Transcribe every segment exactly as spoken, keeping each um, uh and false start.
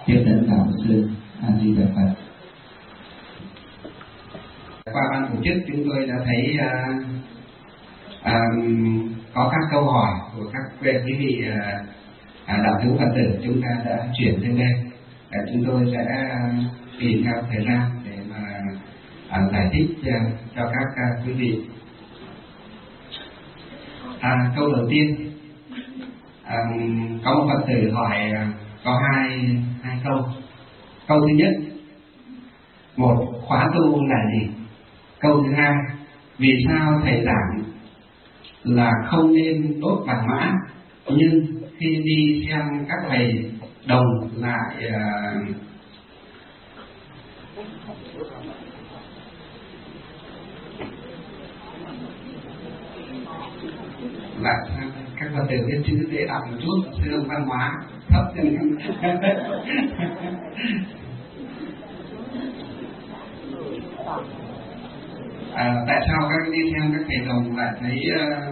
tiếp dẫn giáo sư. A Di Đà Phật. Qua ban tổ chức chúng tôi đã thấy uh, um, có các câu hỏi của các quý vị uh, uh, đạo hữu Phật tử chúng ta đã chuyển lên đây. Uh, chúng tôi sẽ uh, tùy theo thời gian để mà uh, giải thích uh, cho các uh, quý vị. À, câu đầu tiên, um, có một Phật tử hỏi uh, có hai hai câu. Câu thứ nhất, một, khóa tu là gì? Câu thứ hai, vì sao thầy giảng là không nên đốt vàng mã, nhưng khi đi xem các thầy đồng lại uh, lại các Phật tử biết chữ dễ đọc một chút, sư văn hóa thấp trên à, tại sao các đi xem các thầy đồng lại thấy uh,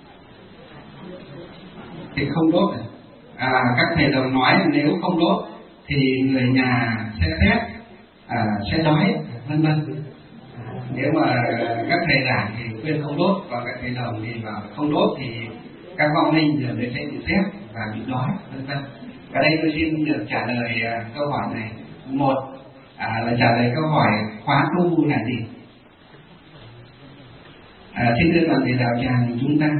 thì không đốt? À, các thầy đồng nói nếu không đốt thì người nhà sẽ rét, à, sẽ đói, vân vân. Nếu mà các thầy giảng thì khuyên không đốt, và các thầy đồng thì bảo không đốt thì các vong linh giờ sẽ bị rét và bị đói, vân vân. Ở đây tôi xin được trả lời uh, câu hỏi này. Một à, là trả lời câu hỏi khóa tu là gì. À, xin thưa toàn thể đạo tràng chúng ta,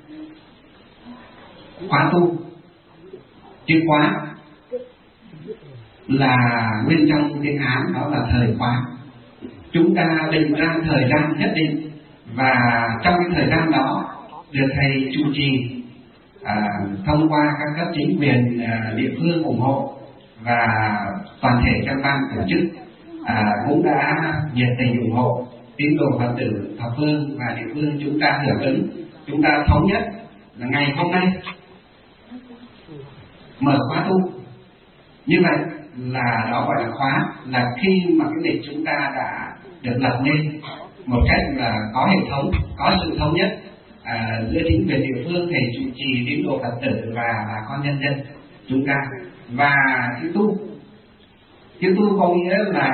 khóa tu, chữ khóa là bên trong tiếng Hán đó là thời khóa. Chúng ta định ra thời gian nhất định, và trong cái thời gian đó được thầy chủ trì à, thông qua các cấp chính quyền à, địa phương ủng hộ, và toàn thể các ban tổ chức à, cũng đã nhiệt tình ủng hộ tín đồ Phật tử thập phương và địa phương chúng ta hưởng ứng. Chúng ta thống nhất là ngày hôm nay mở khóa tu. Như vậy là đó gọi là khóa, là khi mà cái lịch chúng ta đã được lập nên một cách là có hệ thống, có sự thống nhất à, giữa chính quyền địa phương, thầy chủ trì, tín đồ Phật tử và bà con nhân dân chúng ta. Và chữ tu, chữ tu có nghĩa là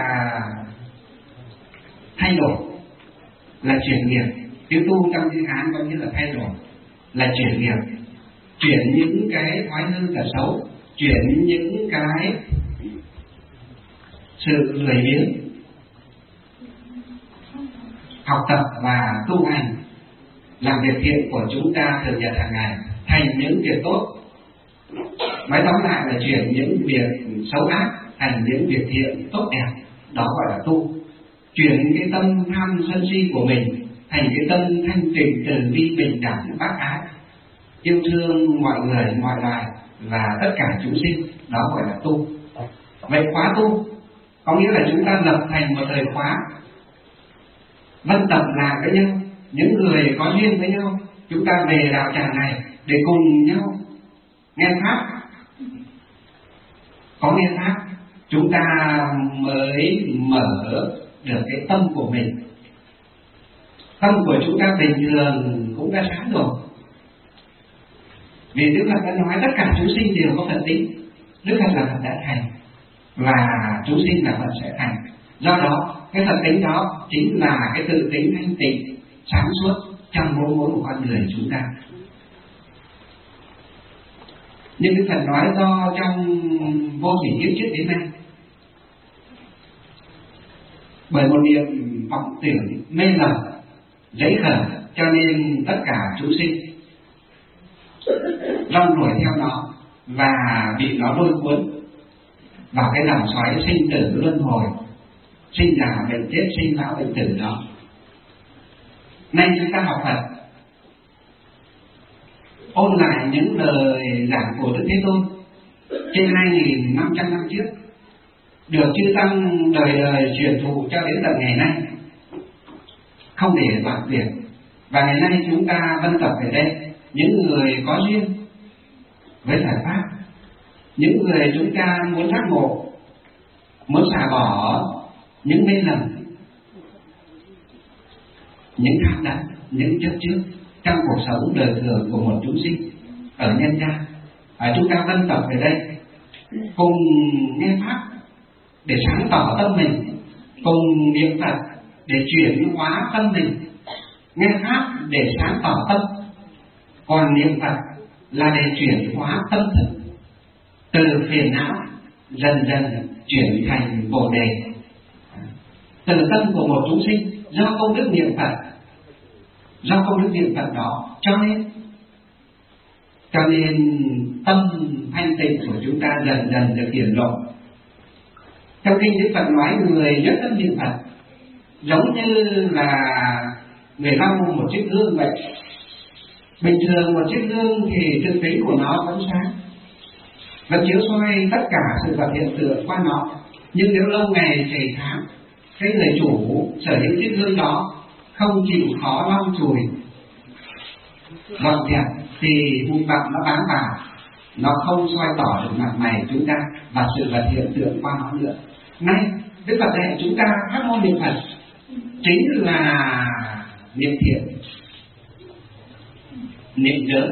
thay đổi, là chuyển nghiệp. Chữ tu trong tiếng Hán có nghĩa là thay đổi, là chuyển nghiệp, chuyển những cái thói hư tật xấu, chuyển những cái sự lười biếng học tập và tu hành, làm việc thiện của chúng ta thường nhật hàng ngày thành những việc tốt. Nói tóm lại là chuyển những việc xấu ác thành những việc thiện tốt đẹp, đó gọi là tu. Chuyển cái tâm tham sân si của mình thành cái tâm thanh tịnh từ bi bình đẳng bác ái, yêu thương mọi người mọi loài và tất cả chúng sinh, đó gọi là tu. Vậy khóa tu có nghĩa là chúng ta lập thành một thời khóa, vân tập lại với nhau, những người có duyên với nhau, chúng ta về đạo tràng này để cùng nhau nghe pháp. Có nghe pháp chúng ta mới mở được cái tâm của mình. Tâm của chúng ta bình thường cũng đã sáng rồi, vì Đức Phật đã nói tất cả chúng sinh đều có Phật tính. Đức Phật là Phật đã thành, và chúng sinh là Phật sẽ thành. Do đó cái Phật tính đó chính là cái tự tính thanh tịnh sáng suốt trong mỗi mỗi một con người chúng ta. Nhưng Đức Phật nói do trong vô thủy kiếp trước đến nay, bởi một niềm vọng tưởng mê lầm dấy khởi, cho nên tất cả chúng sinh rong ruổi theo nó và bị nó lôi cuốn vào cái dòng xoáy sinh tử luân hồi, sinh già bệnh chết, sinh lão bệnh tử đó. Nay chúng ta học Phật, ôn lại những lời giảng của Đức Thế Tôn trên hai nghìn năm trăm năm trước, được chư tăng đời đời truyền thụ cho đến tận ngày nay, không để đoạn tuyệt. Và ngày nay chúng ta vân tập về đây, những người có duyên với giải pháp, những người chúng ta muốn giác ngộ, muốn xả bỏ những mê lầm, những tham đắm, những chấp trước trong cuộc sống đời thường của một chúng sinh ở nhân gian. À, chúng ta vân tập về đây cùng nghe pháp để sáng tỏ tâm mình, cùng niệm Phật để chuyển hóa tâm mình, nghe pháp để sáng tỏ tâm, còn niệm Phật là để chuyển hóa tâm thức từ phiền não dần dần chuyển thành bồ đề. Từ tâm của một chúng sinh do công đức niệm Phật, do công đức niệm Phật đó cho nên cho nên tâm thanh tịnh của chúng ta dần dần được hiển lộ. Trong kinh Đức Phật nói người nhất tâm niệm Phật giống như là người lau một chiếc gương vậy. Bình thường một chiếc gương thì thực tính của nó vẫn sáng, vẫn chiếu soi tất cả sự vật hiện tượng qua nó, nhưng nếu lâu ngày chảy xám, cái người chủ sở hữu chiếc gương đó không chịu khó lau chùi dọn dẹp thì bụi bặm nó bám vào, nó không soi tỏ được mặt mày chúng ta và sự vật hiện tượng qua nó nữa. Nay Đức Phật dạy chúng ta pháp môn niệm Phật chính là niệm thiện, niệm giới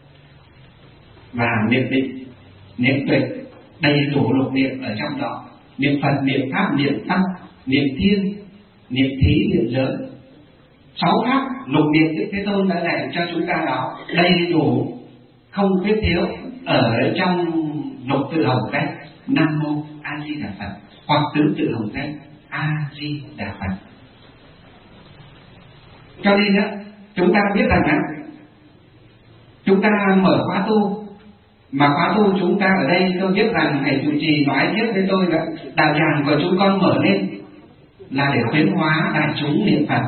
và niệm định, niệm tuệ, đầy đủ lục niệm ở trong đó. Niệm Phật, niệm pháp, niệm tâm, niệm thiên, niệm thí, niệm giới. Sáu pháp lục niệm Đức Thế Tôn đã dạy cho chúng ta đó đầy đủ, không khuyết thiếu ở trong lục tự hồng cách Nam Mô A Di Đà Phật hoặc tứ tự hồng cách A Di Đà Phật. Cho nên đó, chúng ta biết rằng đó, chúng ta mở khóa tu, mà khóa tu chúng ta ở đây tôi biết rằng thầy trụ trì nói tiếp với tôi là đạo tràng của chúng con mở lên là để khuyến hóa đại chúng niệm Phật,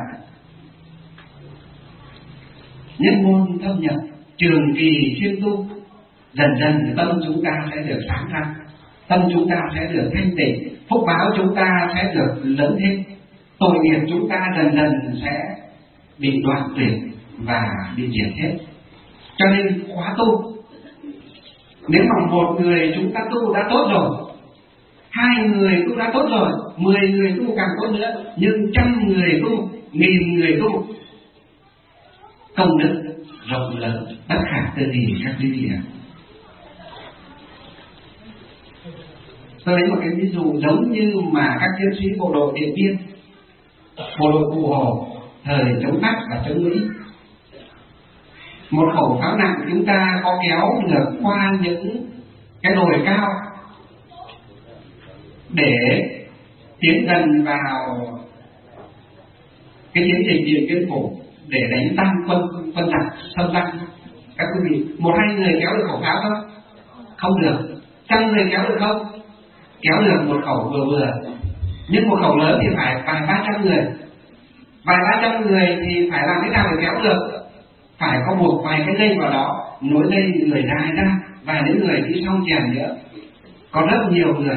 nhất môn thâm nhập, trường kỳ chuyên tu. Dần dần tâm chúng ta sẽ được sáng ra, tâm chúng ta sẽ được thanh tịnh, phúc báo chúng ta sẽ được lớn thêm, tội nghiệp chúng ta dần dần sẽ bị đoạn tuyệt và bị diệt hết. Cho nên khóa tu, nếu mà một người chúng ta tu đã tốt rồi, hai người tu đã tốt rồi, mười người tu càng tốt nữa, nhưng trăm người tu, nghìn người tu, công đức rộng lớn bất khả tư nghị các quý vị ạ. Tôi lấy một cái ví dụ giống như mà các chiến sĩ bộ đội Điện Biên, bộ đội Cụ Hồ thời chống Pháp và chống Mỹ, một khẩu pháo nặng chúng ta có kéo được qua những cái đồi cao để tiến gần vào cái chiến dịch Điện Biên Phủ để đánh tan quân quân giặc xâm lăng. Các quý vị, một hai người kéo được khẩu pháo không? Không được. Trăm người kéo được không? Kéo được một khẩu vừa vừa, nhưng một khẩu lớn thì phải vài ba trăm người. Vài ba trăm người thì phải làm thế nào để kéo được? Phải có buộc vài cái dây vào đó, nối dây người dài ra, và những người đi sau chèn nữa, có rất nhiều người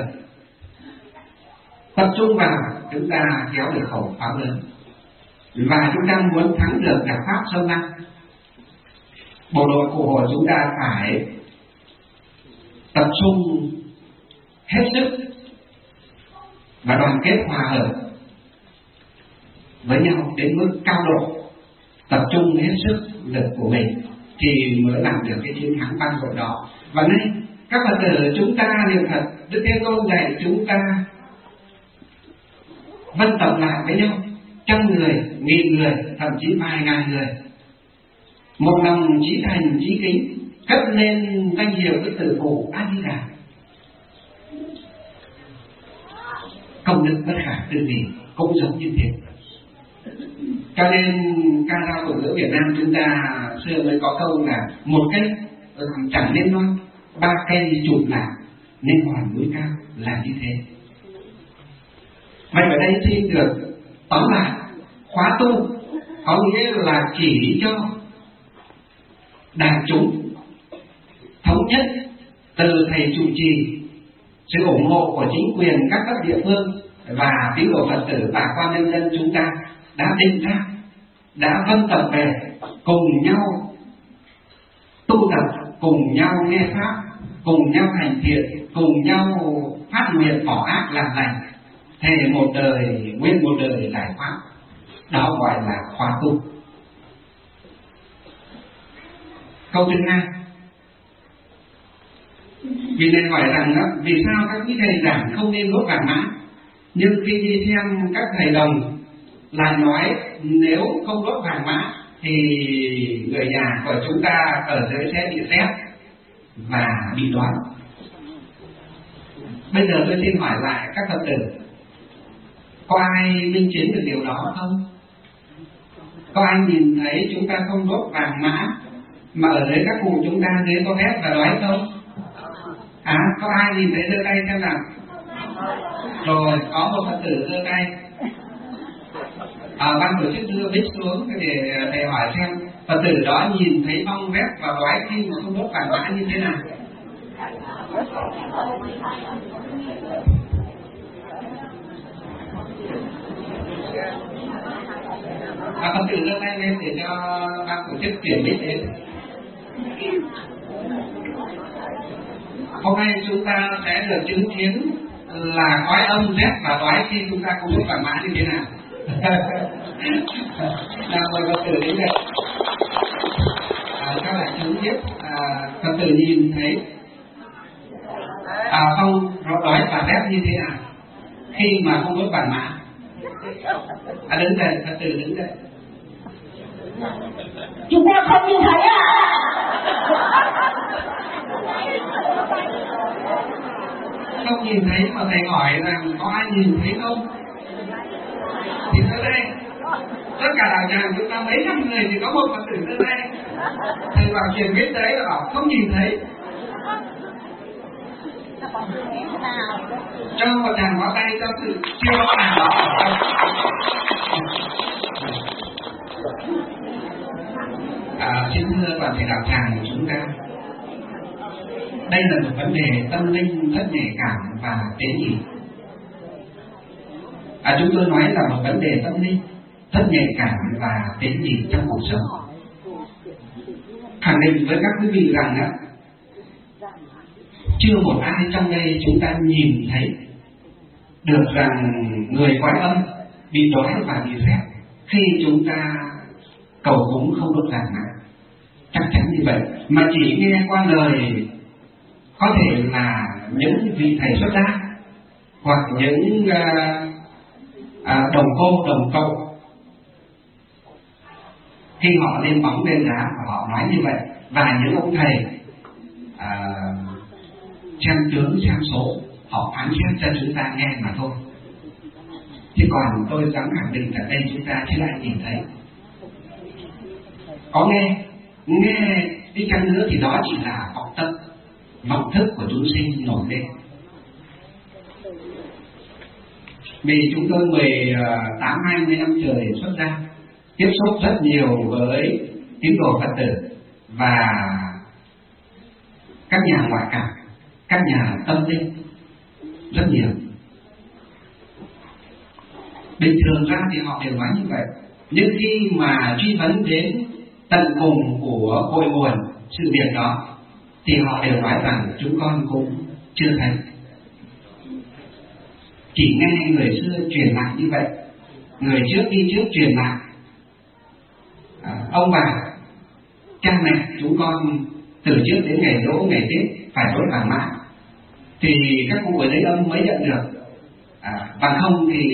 tập trung vào, chúng ta kéo được khẩu pháo lớn. Và chúng ta muốn thắng được giặc Pháp xâm lăng, bộ đội Cụ Hồ chúng ta phải tập trung hết sức và đoàn kết hòa hợp với nhau đến mức cao độ, tập trung hết sức lực của mình thì mới làm được cái chiến thắng vang dội đó. Và nay các Phật tử chúng ta niệm Phật, Đức Thế Tôn dạy chúng ta vân tập lại với nhau, trăm người, nghìn người, thậm chí vài ngàn người, một lòng chí thành chí kính, cất lên danh hiệu Đức Tử Phụ A Di Đà. Công đức bất khả tư nghị cũng giống như thế. Cho nên ca dao của ngữ Việt Nam chúng ta xưa mới có câu là một cây chẳng nên non, ba cây chụp lại nên hoàn núi cao, là như thế. Vậy ở đây xin được tóm lại, khóa tu có nghĩa là chỉ cho đại chúng thống nhất từ thầy trụ trì, sự ủng hộ của chính quyền các cấp địa phương và tín đồ Phật tử bà con nhân dân chúng ta đã định ra, đã vân tập về cùng nhau tu tập, cùng nhau nghe pháp, cùng nhau hành thiện, cùng nhau phát nguyện bỏ ác làm lành, thề một đời nguyên một đời giải thoát. Đó gọi là khóa tu. Câu thứ hai, Vì này hỏi rằng đó, vì sao các quý thầy giảng không nên đốt vàng mã, nhưng khi đi xem các thầy đồng là nói nếu không đốt vàng mã thì người nhà của chúng ta ở dưới sẽ bị rét và bị đói. Bây giờ tôi xin hỏi lại các Phật tử, có ai minh chứng được điều đó không? Có ai nhìn thấy chúng ta không đốt vàng mã mà ở dưới các cụ chúng ta dưới có rét và đói không? À, có ai nhìn thấy giơ tay xem nào? Rồi, có một Phật tử giơ tay. À, ban tổ chức đưa viết xuống để thầy hỏi xem Phật tử đó nhìn thấy bong rét và đói khi mà không đốt vàng mã như thế nào. À, Phật tử giơ tay lên để cho ban tổ chức chuyển biết đến. Hôm nay chúng ta sẽ được chứng kiến là khói âm rét và đói khi chúng ta không đốt vàng mã như thế nào. Nào mời Phật tử đến đây. À, các bạn chứng tiếp, à, Phật tử nhìn thấy à, không đói và rét như thế nào khi mà không đốt vàng mã. À, đứng đây, Phật tử đứng đây. Chúng ta không nhìn thấy à? Không nhìn thấy mà thầy hỏi rằng có ai nhìn thấy không? Thì tới đây, tất cả đạo tràng chúng ta mấy trăm người thì có một Phật tử tới đây. Thầy bảo truyền biết đấy là bảo không nhìn thấy. Cho một tràng pháo tay cho sự siêu phàm đó. À, xin thưa toàn thể đạo tràng của chúng ta, đây là một vấn đề tâm linh rất nhạy cảm và tế nhị. À, chúng tôi nói là một vấn đề tâm linh rất nhạy cảm và tế nhị trong cuộc sống. Khẳng định với các quý vị rằng á, chưa một ai trong đây chúng ta nhìn thấy được rằng người quái âm bị đói và bị rét khi chúng ta cầu cúng không đốt vàng mã. Chắc chắn như vậy, mà chỉ nghe qua lời có thể là những vị thầy xuất gia hoặc những uh, uh, đồng cô đồng cậu khi họ lên bóng lên đá và họ nói như vậy, và những ông thầy uh, xem tướng xem số họ phán xét cho chúng ta nghe mà thôi. Chứ còn tôi dám khẳng định là đây chúng ta chưa ai nhìn thấy. Có nghe nghe đi chăng nữa thì đó chỉ là vọng tâm, vọng thức của chúng sinh nổi lên. Vì chúng tôi mười tám hai mươi năm trời xuất gia, tiếp xúc rất nhiều với tín đồ Phật tử và các nhà ngoại cảm, các nhà tâm linh rất nhiều. Bình thường ra thì họ đều nói như vậy, nhưng khi mà truy vấn đến tận cùng của cội nguồn sự việc đó thì họ đều nói rằng chúng con cũng chưa thấy, chỉ nghe người xưa truyền lại như vậy, người trước đi trước truyền lại. À, ông bà cha mẹ chúng con từ trước đến ngày dỗ ngày Tết phải đốt vàng mã thì các cụ ở đấy âm mới nhận được. À, bằng không thì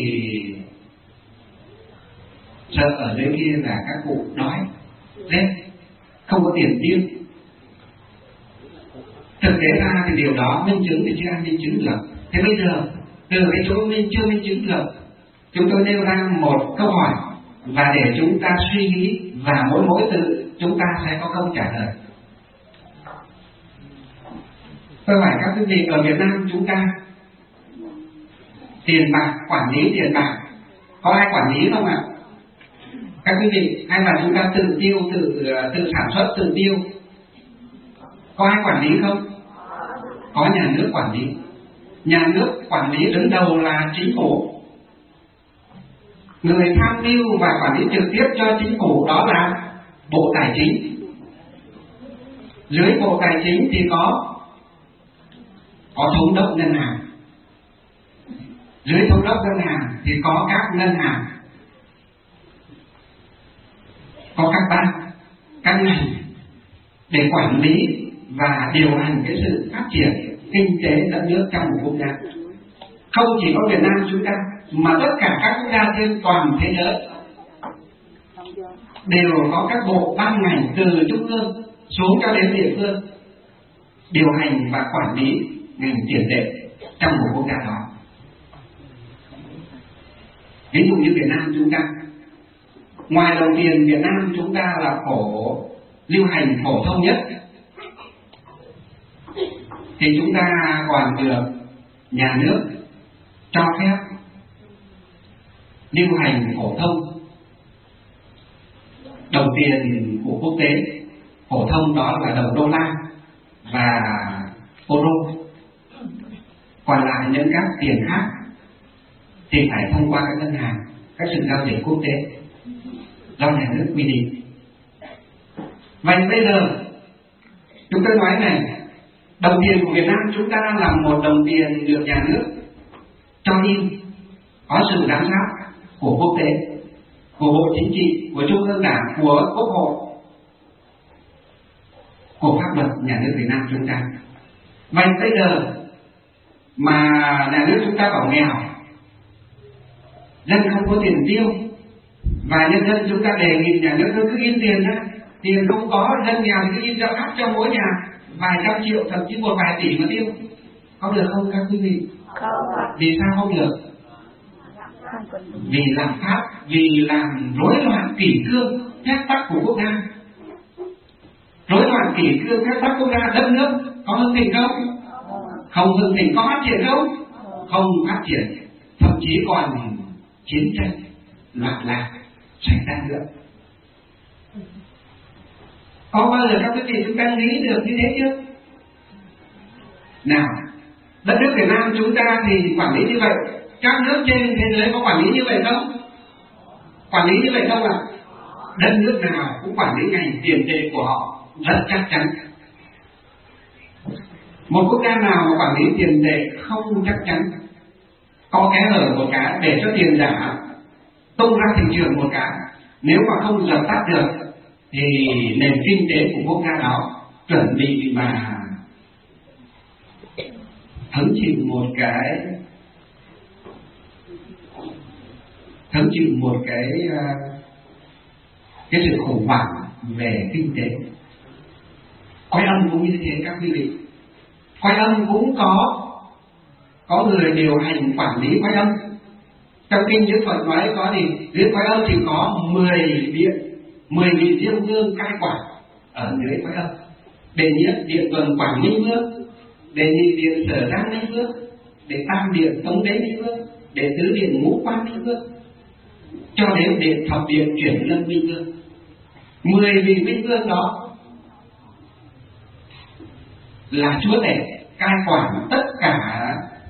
sợ ở dưới kia là các cụ đói rét không có tiền tiêu. Thực tế ra thì điều đó minh chứng thì chưa ai minh chứng được. Thế bây giờ từ cái chỗ minh chưa minh chứng được, chúng tôi nêu ra một câu hỏi và để chúng ta suy nghĩ, và mỗi mỗi từ chúng ta sẽ có câu trả lời. Tôi hỏi các quý vị, ở Việt Nam chúng ta tiền bạc, quản lý tiền bạc có ai quản lý không ạ? Các quý vị, hay là chúng ta tự tiêu, tự tự sản xuất, tự tiêu? Có ai quản lý không? Có nhà nước quản lý. Nhà nước quản lý đứng đầu là chính phủ. Người tham mưu và quản lý trực tiếp cho chính phủ đó là Bộ Tài chính. Dưới Bộ Tài chính thì có có thống đốc ngân hàng. Dưới thống đốc ngân hàng thì có các ngân hàng, có các ban, các ngành để quản lý và điều hành cái sự phát triển kinh tế đất nước trong một quốc gia. Không chỉ có Việt Nam chúng ta mà tất cả các quốc gia trên toàn thế giới đều có các bộ ban ngành từ trung ương xuống cho đến địa phương điều hành và quản lý ngành tiền tệ trong một quốc gia đó. Ví dụ như Việt Nam chúng ta, ngoài đồng tiền Việt Nam chúng ta là phổ lưu hành phổ thông nhất, thì chúng ta còn được nhà nước cho phép lưu hành phổ thông đồng tiền của quốc tế. Phổ thông đó là đồng đô la và euro. Còn lại những các tiền khác thì phải thông qua các ngân hàng, các sự giao dịch quốc tế do nhà nước quy định. Vậy bây giờ chúng tôi nói này, đồng tiền của Việt Nam chúng ta là một đồng tiền được nhà nước cho in, có sự giám sát của quốc tế, của Bộ Chính trị, của Trung ương Đảng, của Quốc hội, của pháp luật nhà nước Việt Nam chúng ta. Vậy bây giờ mà nhà nước chúng ta bảo nghèo, dân không có tiền tiêu, và nhân dân chúng ta đề nghị nhà nước cứ in tiền ra, tiền không có, dân nghèo thì cứ in ra phát cho mỗi nhà vài trăm triệu, thậm chí một vài tỷ mà tiêu, có được không các quý vị? Không. Vì sao không được? Vì làm pháp, vì làm rối loạn kỷ cương phép tắc của quốc gia. Rối loạn kỷ cương phép tắc quốc gia, đất nước có hưng thịnh không? Không hưng thịnh, có phát triển không? Không phát triển, thậm chí còn chiến tranh, loạn lạc xảy ra nữa. Có bao giờ các quý vị chúng ta nghĩ được như thế chưa? Nào, đất nước Việt Nam chúng ta thì quản lý như vậy, các nước trên thế giới có quản lý như vậy không? Quản lý như vậy không ạ? Đất nước nào cũng quản lý ngành tiền tệ của họ rất chắc chắn. Một quốc gia nào mà quản lý tiền tệ không chắc chắn, có kẽ hở một cái để cho tiền giả tung ra thị trường một cái, nếu mà không dập tắt được thì nền kinh tế của quốc gia đó chuẩn bị mà hứng chịu một cái hứng chịu một cái cái sự khủng hoảng về kinh tế. Quay âm cũng như thế các quý vị. Quay âm cũng có có người điều hành quản lý quay âm. Trong kinh Đức Phật nói có gì? Dưới quay âm thì có mười điện, mười vị diêm vương cai quản ở dưới quay âm. Đệ nhất điện tuần quản minh vương, đệ nhị điện sở giang minh vương, đệ tam điện tống đế minh vương, đệ tứ điện ngũ quan minh vương, cho đến điện thập điện chuyển lâm minh vương. Mười vị minh vương đó là chúa tể cai quản tất cả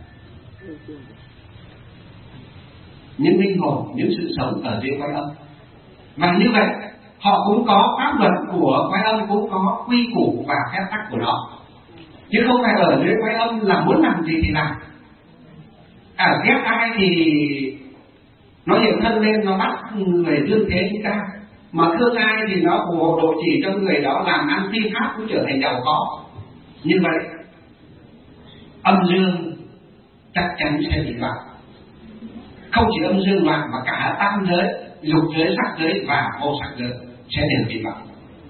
những linh hồn, những sự sống ở dưới quái âm. Và như vậy họ cũng có pháp luật của quái âm, cũng có quy củ và phép tắc của nó, chứ không phải ở dưới quái âm là muốn làm gì thì làm. À, ghét ai thì nó hiện thân lên, nó bắt người tương thế chúng ta, mà thương ai thì nó phù hộ độ chỉ cho người đó làm ăn phi pháp cũng trở thành giàu có. Như vậy âm dương chắc chắn sẽ bị loạn. Không chỉ âm dương loạn mà cả tam giới, lục giới, sắc giới và vô sắc giới sẽ đều bị loạn.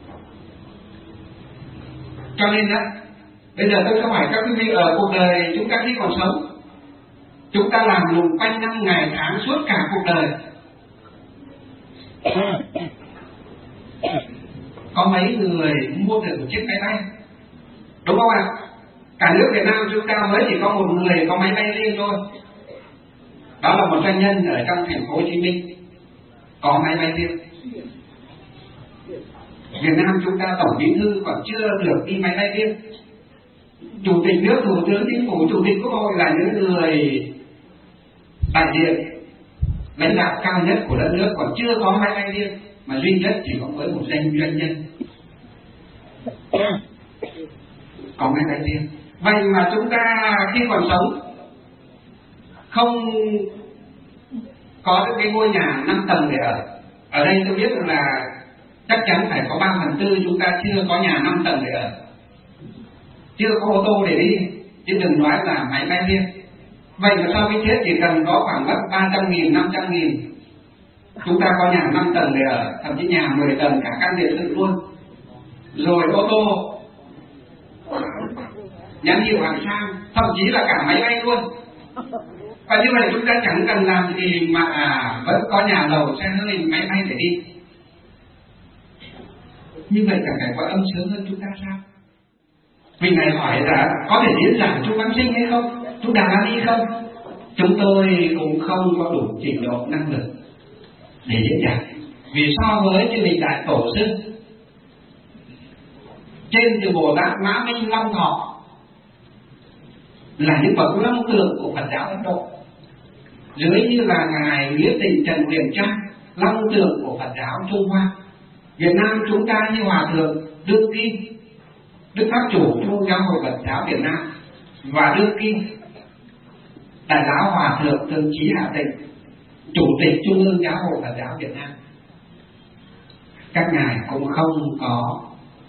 Cho nên đó, bây giờ tôi có hỏi các quý vị, ở cuộc đời chúng ta khi còn sống, chúng ta làm lùng quanh năm ngày tháng suốt cả cuộc đời, có mấy người mua được một chiếc máy bay, đúng không ạ? Cả nước Việt Nam chúng ta mới chỉ có một người có máy bay riêng thôi, đó là một doanh nhân ở trong thành phố Hồ Chí Minh có máy bay riêng. Việt Nam chúng ta tổng bí thư còn chưa được đi máy bay riêng. Chủ tịch nước, thủ tướng chính phủ, chủ tịch quốc hội là những người đại diện lãnh đạo cao nhất của đất nước còn chưa có máy bay riêng, mà duy nhất chỉ có với một doanh doanh nhân có máy bay riêng. Vậy mà chúng ta khi còn sống không có được cái ngôi nhà năm tầng để ở. Ở đây tôi biết là chắc chắn phải có ba phần tư chúng ta chưa có nhà năm tầng để ở, chưa có ô tô để đi, chứ đừng nói là máy bay riêng. Vậy mà sau khi chết chỉ cần có khoảng mất ba trăm nghìn, năm trăm nghìn, chúng ta có nhà năm tầng để ở, thậm chí nhà mười tầng, cả căn biệt thự luôn, rồi ô tô nhãn hiệu hạng sang, thậm chí là cả máy bay luôn. Và như vậy chúng ta chẳng cần làm gì mà à, vẫn có nhà lầu, xe hơi, máy bay để đi. Như vậy cả cái cõi âm sướng hơn chúng ta sao? Vì Ngài hỏi là có thể diễn giải chúng vãng sinh hay không? Chúng ta đã đi không? Chúng tôi cũng không có đủ trình độ năng lực để diễn giải. Vì so với chư vị đại tổ sư trên từ Bồ Tát Mã Minh Long Thọ là những bậc long tượng của Phật giáo Ấn Độ, dưới như là Ngài Nghĩa Tịnh Trần Huyền Trang, long tượng của Phật giáo Trung Hoa. Việt Nam chúng ta như Hòa Thượng Đương Kim, Đức Pháp Chủ Trung giáo hội Phật giáo Việt Nam, và Đương Kim Đại lão Hòa Thượng Thường Chí Hạ Tịnh, Chủ tịch Trung ương giáo hội Phật giáo Việt Nam. Các ngài cũng không có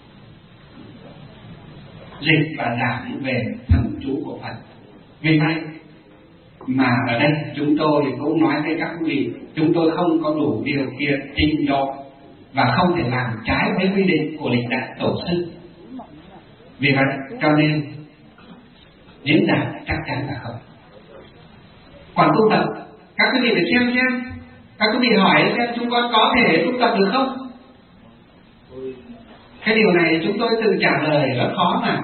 dịch và giảng về thần chú của Phật. Vì vậy mà ở đây chúng tôi cũng nói với các quý vị, chúng tôi không có đủ điều kiện trình độ và không thể làm trái với quy định của lịch đại tổ sư. Vì vậy cho nên diễn giải chắc chắn là không. Còn tu tập, các quý vị phải xem xem, các quý vị hỏi xem chúng con có thể tu tập được không? Cái điều này chúng tôi tự trả lời rất khó mà.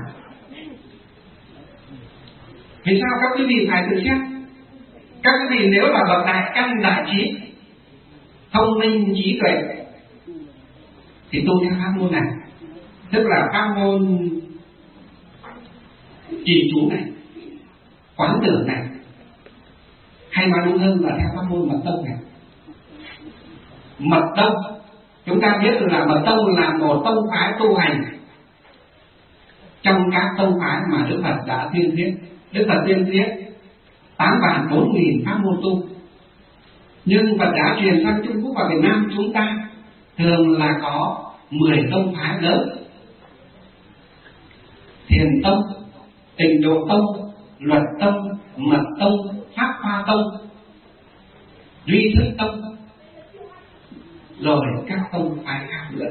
Vì sao các quý vị phải tự xét? Các quý vị nếu là bậc đại căn đại trí, thông minh trí tuệ, thì tu theo pháp môn này, tức là pháp môn trì chú này, quán tưởng này, hay nói đúng hơn là theo pháp môn mật tông này. Mật tông, chúng ta biết là mật tông là một tông phái tu hành trong các tông phái mà Đức Phật đã tuyên thuyết. Đức Phật tuyên thuyết tám vạn bốn nghìn pháp môn tu, nhưng Phật giáo truyền sang Trung Quốc và Việt Nam chúng ta thường là có mười tông phái lớn: Thiền tông, Tịnh độ tông, Luật tông, Mật tông, Pháp Hoa tông, Duy thức tông, rồi các tông phái khác nữa.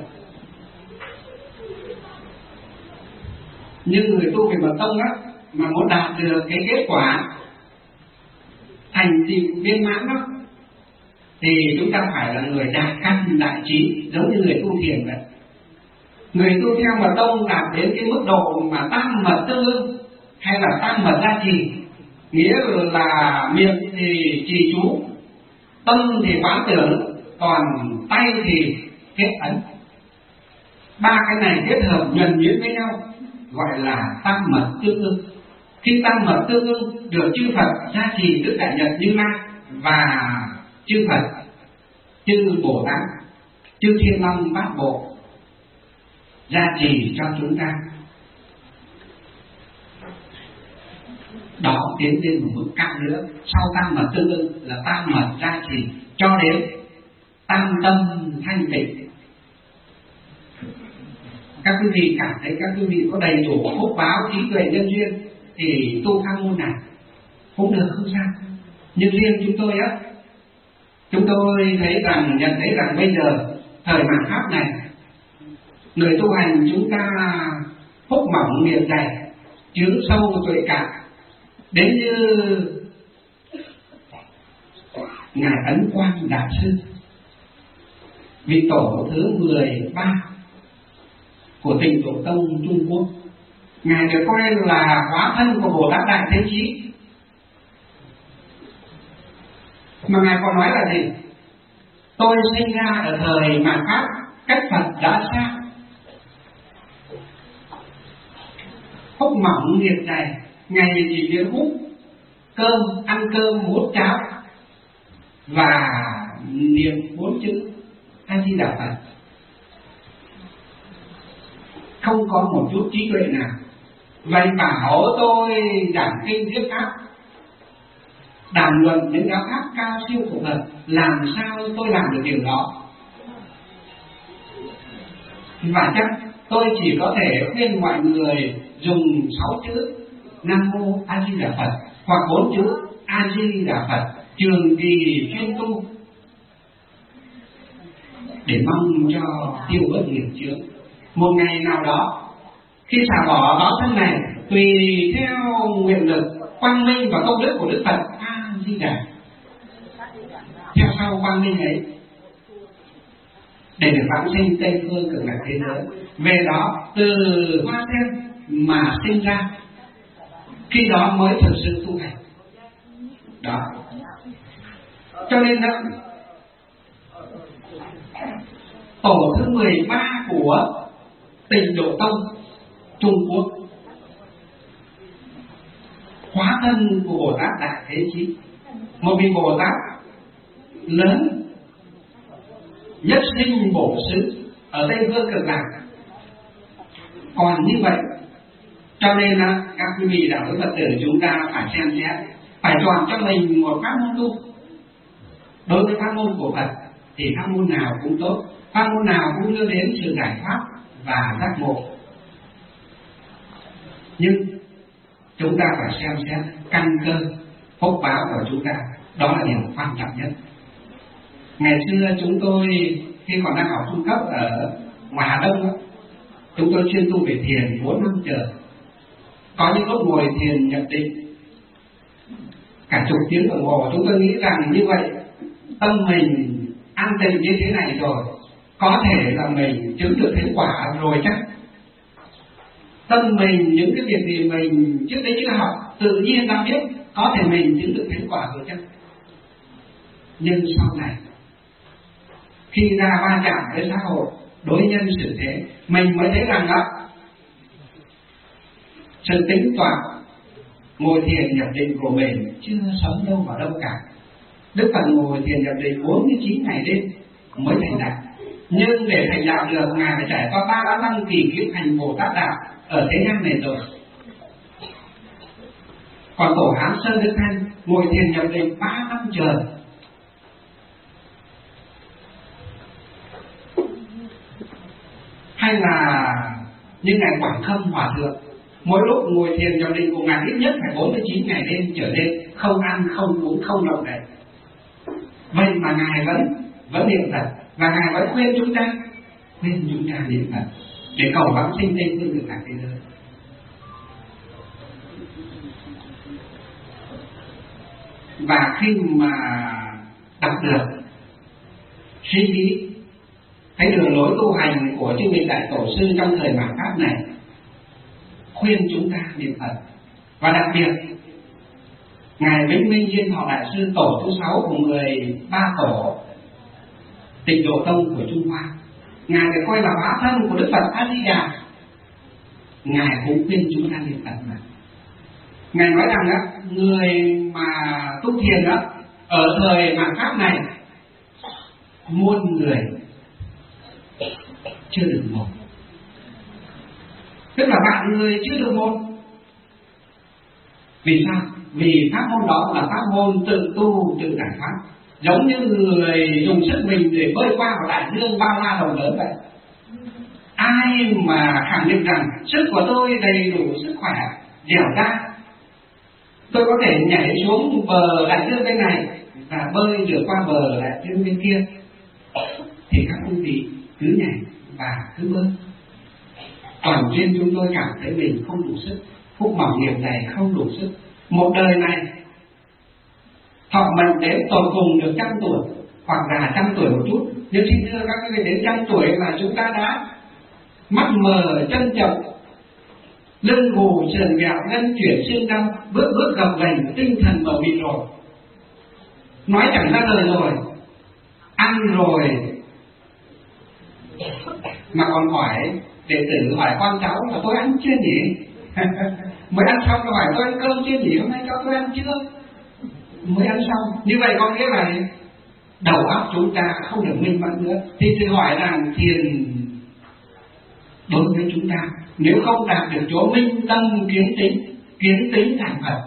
Nhưng người tu về mật tông á, mà muốn đạt được cái kết quả thành tựu viên mãn đó, thì chúng ta phải là người đại căn đại trí, giống như người tu thiền vậy. Người tu theo mật tông đạt đến cái mức độ mà tam mật tương ưng hay là tam mật gia trì, nghĩa là miệng thì trì chú, tâm thì quán tưởng, còn tay thì kết ấn. Ba cái này kết hợp nhuần nhuyễn với nhau gọi là tam mật tương ưng. Khi tam mật tương ưng được chư Phật gia trì Đức Đại Nhật Như Lai và chư Phật, chư Bồ Tát, chư Thiên Long Bát Bộ gia trì cho chúng ta, đó tiến lên một mức cao nữa. Sau tam mật tương ưng là tam mật gia trì cho đến tam tâm thanh tịnh. Các quý vị cảm thấy các quý vị có đầy đủ phúc báo, trí tuệ, nhân duyên thì tu pháp môn này cũng được, không sao. Nhưng riêng chúng tôi á, chúng tôi thấy rằng, nhận thấy rằng bây giờ thời mạt Pháp này, người tu hành chúng ta phúc mỏng nghiệp dày, chướng sâu tuệ cạn, đến như ngài Ấn Quang Đại Sư, vị tổ thứ mười ba của Tịnh Độ Tông Trung Quốc. Ngài được coi là hóa thân của Bồ Tát Đại Thế Chí. Mà ngài còn nói là gì? Tôi sinh ra ở thời mạt Pháp, cách Phật đã xa. Phúc mỏng nghiệp dày, ngày chỉ biết hút cơm, ăn cơm, hút cháo và niệm bốn chữ A Di Đà Phật, không có một chút trí tuệ nào. Vậy bảo tôi giảng kinh thuyết pháp, đàm luận những giáo pháp cao siêu của Phật, làm sao tôi làm được điều đó? Và chắc tôi chỉ có thể khuyên mọi người dùng sáu chữ Nam Mô A Di Đà Phật hoặc bốn chữ A Di Đà Phật trường kỳ chuyên tu để mong cho tiêu bớt nghiệp chướng. Một ngày nào đó khi xả bỏ báo thân này, tùy theo nguyện lực quang minh và công đức của Đức Phật A Di Đà, theo sau quang minh ấy để được vãng sinh Tây phương cực lạc thế giới. Về đó từ hoa sen mà sinh ra, khi đó mới thực sự tu hành. Đó. Cho nên đó, tổ thứ mười ba của Tịnh Độ Tông Trung Quốc, hóa thân của Bồ Tát Đại Thế Chí, một vị Bồ Tát lớn nhất sinh bổ xứ ở Tây phương cực lạc. Còn như vậy, cho nên là các quý vị đạo hữu Phật tử chúng ta phải xem xét, phải chọn cho mình một pháp môn tu. Đối với pháp môn của Phật thì pháp môn nào cũng tốt, pháp môn nào cũng đưa đến sự giải thoát và giác ngộ. Nhưng chúng ta phải xem xét căn cơ phúc báo của chúng ta, đó là điều quan trọng nhất. Ngày xưa chúng tôi khi còn đang học trung cấp ở ngoài Hà Đông đó, chúng tôi chuyên tu về thiền bốn năm trời. Có những lúc ngồi thiền nhập định cả chục tiếng đồng hồ, chúng tôi nghĩ rằng như vậy tâm mình an tịnh như thế này rồi, có thể là mình chứng được thành quả rồi chắc. Tâm mình những cái việc gì mình trước đấy chưa học tự nhiên ta biết, có thể mình chứng được thành quả rồi chắc. Nhưng sau này khi ra va chạm với xã hội, đối nhân xử thế, mình mới thấy rằng đó, sự tính toán ngồi thiền nhập định của mình chưa sống đâu vào đâu cả. Đức Phật ngồi thiền nhập định bốn mươi chín ngày đêm mới thành đạo. Nhưng để thành đạo được, Ngài phải trải qua ba mươi năm kỳ kiếp hành Bồ Tát đạo ở thế gian này rồi. Còn Tổ Hán Sơn Đức Thanh ngồi thiền nhập định ba năm trời. Hay là như Ngài Quảng Khâm Hòa Thượng, mỗi lúc ngồi thiền nhập định của Ngài ít nhất phải bốn mươi chín ngày đêm trở lên, không ăn, không uống, không động đậy. Vậy mà Ngài vẫn vẫn niệm Phật, và Ngài vẫn khuyên chúng ta khuyên chúng ta niệm Phật để cầu vãng sinh Tây phương cực lạc thế giới. Và khi mà đọc được, suy nghĩ thấy đường lối tu hành của chư vị đại tổ sư trong thời mạt Pháp này khuyên chúng ta niệm Phật, và đặc biệt Ngài Vĩnh Minh Diên Thọ Đại Sư tổ thứ sáu của mười ba tổ Tịnh Độ Tông của Trung Hoa, Ngài được coi là hóa thân của Đức Phật A Di Đà. Ngài cũng khuyên chúng ta niệm Phật mà. Ngài nói rằng đó, người mà tu thiền đó ở thời mạt Pháp này, muôn người chưa được một. Tức là bạn người chưa được một. Vì sao? Vì pháp môn đó là pháp môn tự tu tự giải thoát, giống như người dùng sức mình để bơi qua vào đại dương bao la rộng lớn vậy. Ai mà khẳng định rằng sức của tôi đầy đủ sức khỏe, dẻo dai, tôi có thể nhảy xuống bờ đại dương bên này và bơi được qua bờ đại dương bên kia, thì các quý vị cứ nhảy và cứ bơi. Toàn duyên chúng tôi cảm thấy mình không đủ sức, phúc mỏng nghiệp này không đủ sức. Một đời này thọ mệnh đến tột cùng được trăm tuổi hoặc là trăm tuổi một chút, nhưng xin thưa các quý vị, đến trăm tuổi là chúng ta đã mắt mờ chân chậm, lưng gù sườn gạo, ngân chuyển xương đau, bước bước gập ghềnh, tinh thần mờ mịt rồi, nói chẳng ra lời rồi, ăn rồi mà còn hỏi đệ tử, hỏi con cháu là tôi ăn chưa nhỉ? Mới ăn xong rồi hỏi tôi ăn cơm chưa nhỉ? Hôm nay cháu tôi ăn chưa? Mới ăn xong. Như vậy có nghĩa là đầu óc chúng ta không được minh mẫn nữa. Thì tôi hỏi rằng thiền đối với chúng ta, nếu không đạt được chỗ minh tâm kiến tính, kiến tính thành Phật,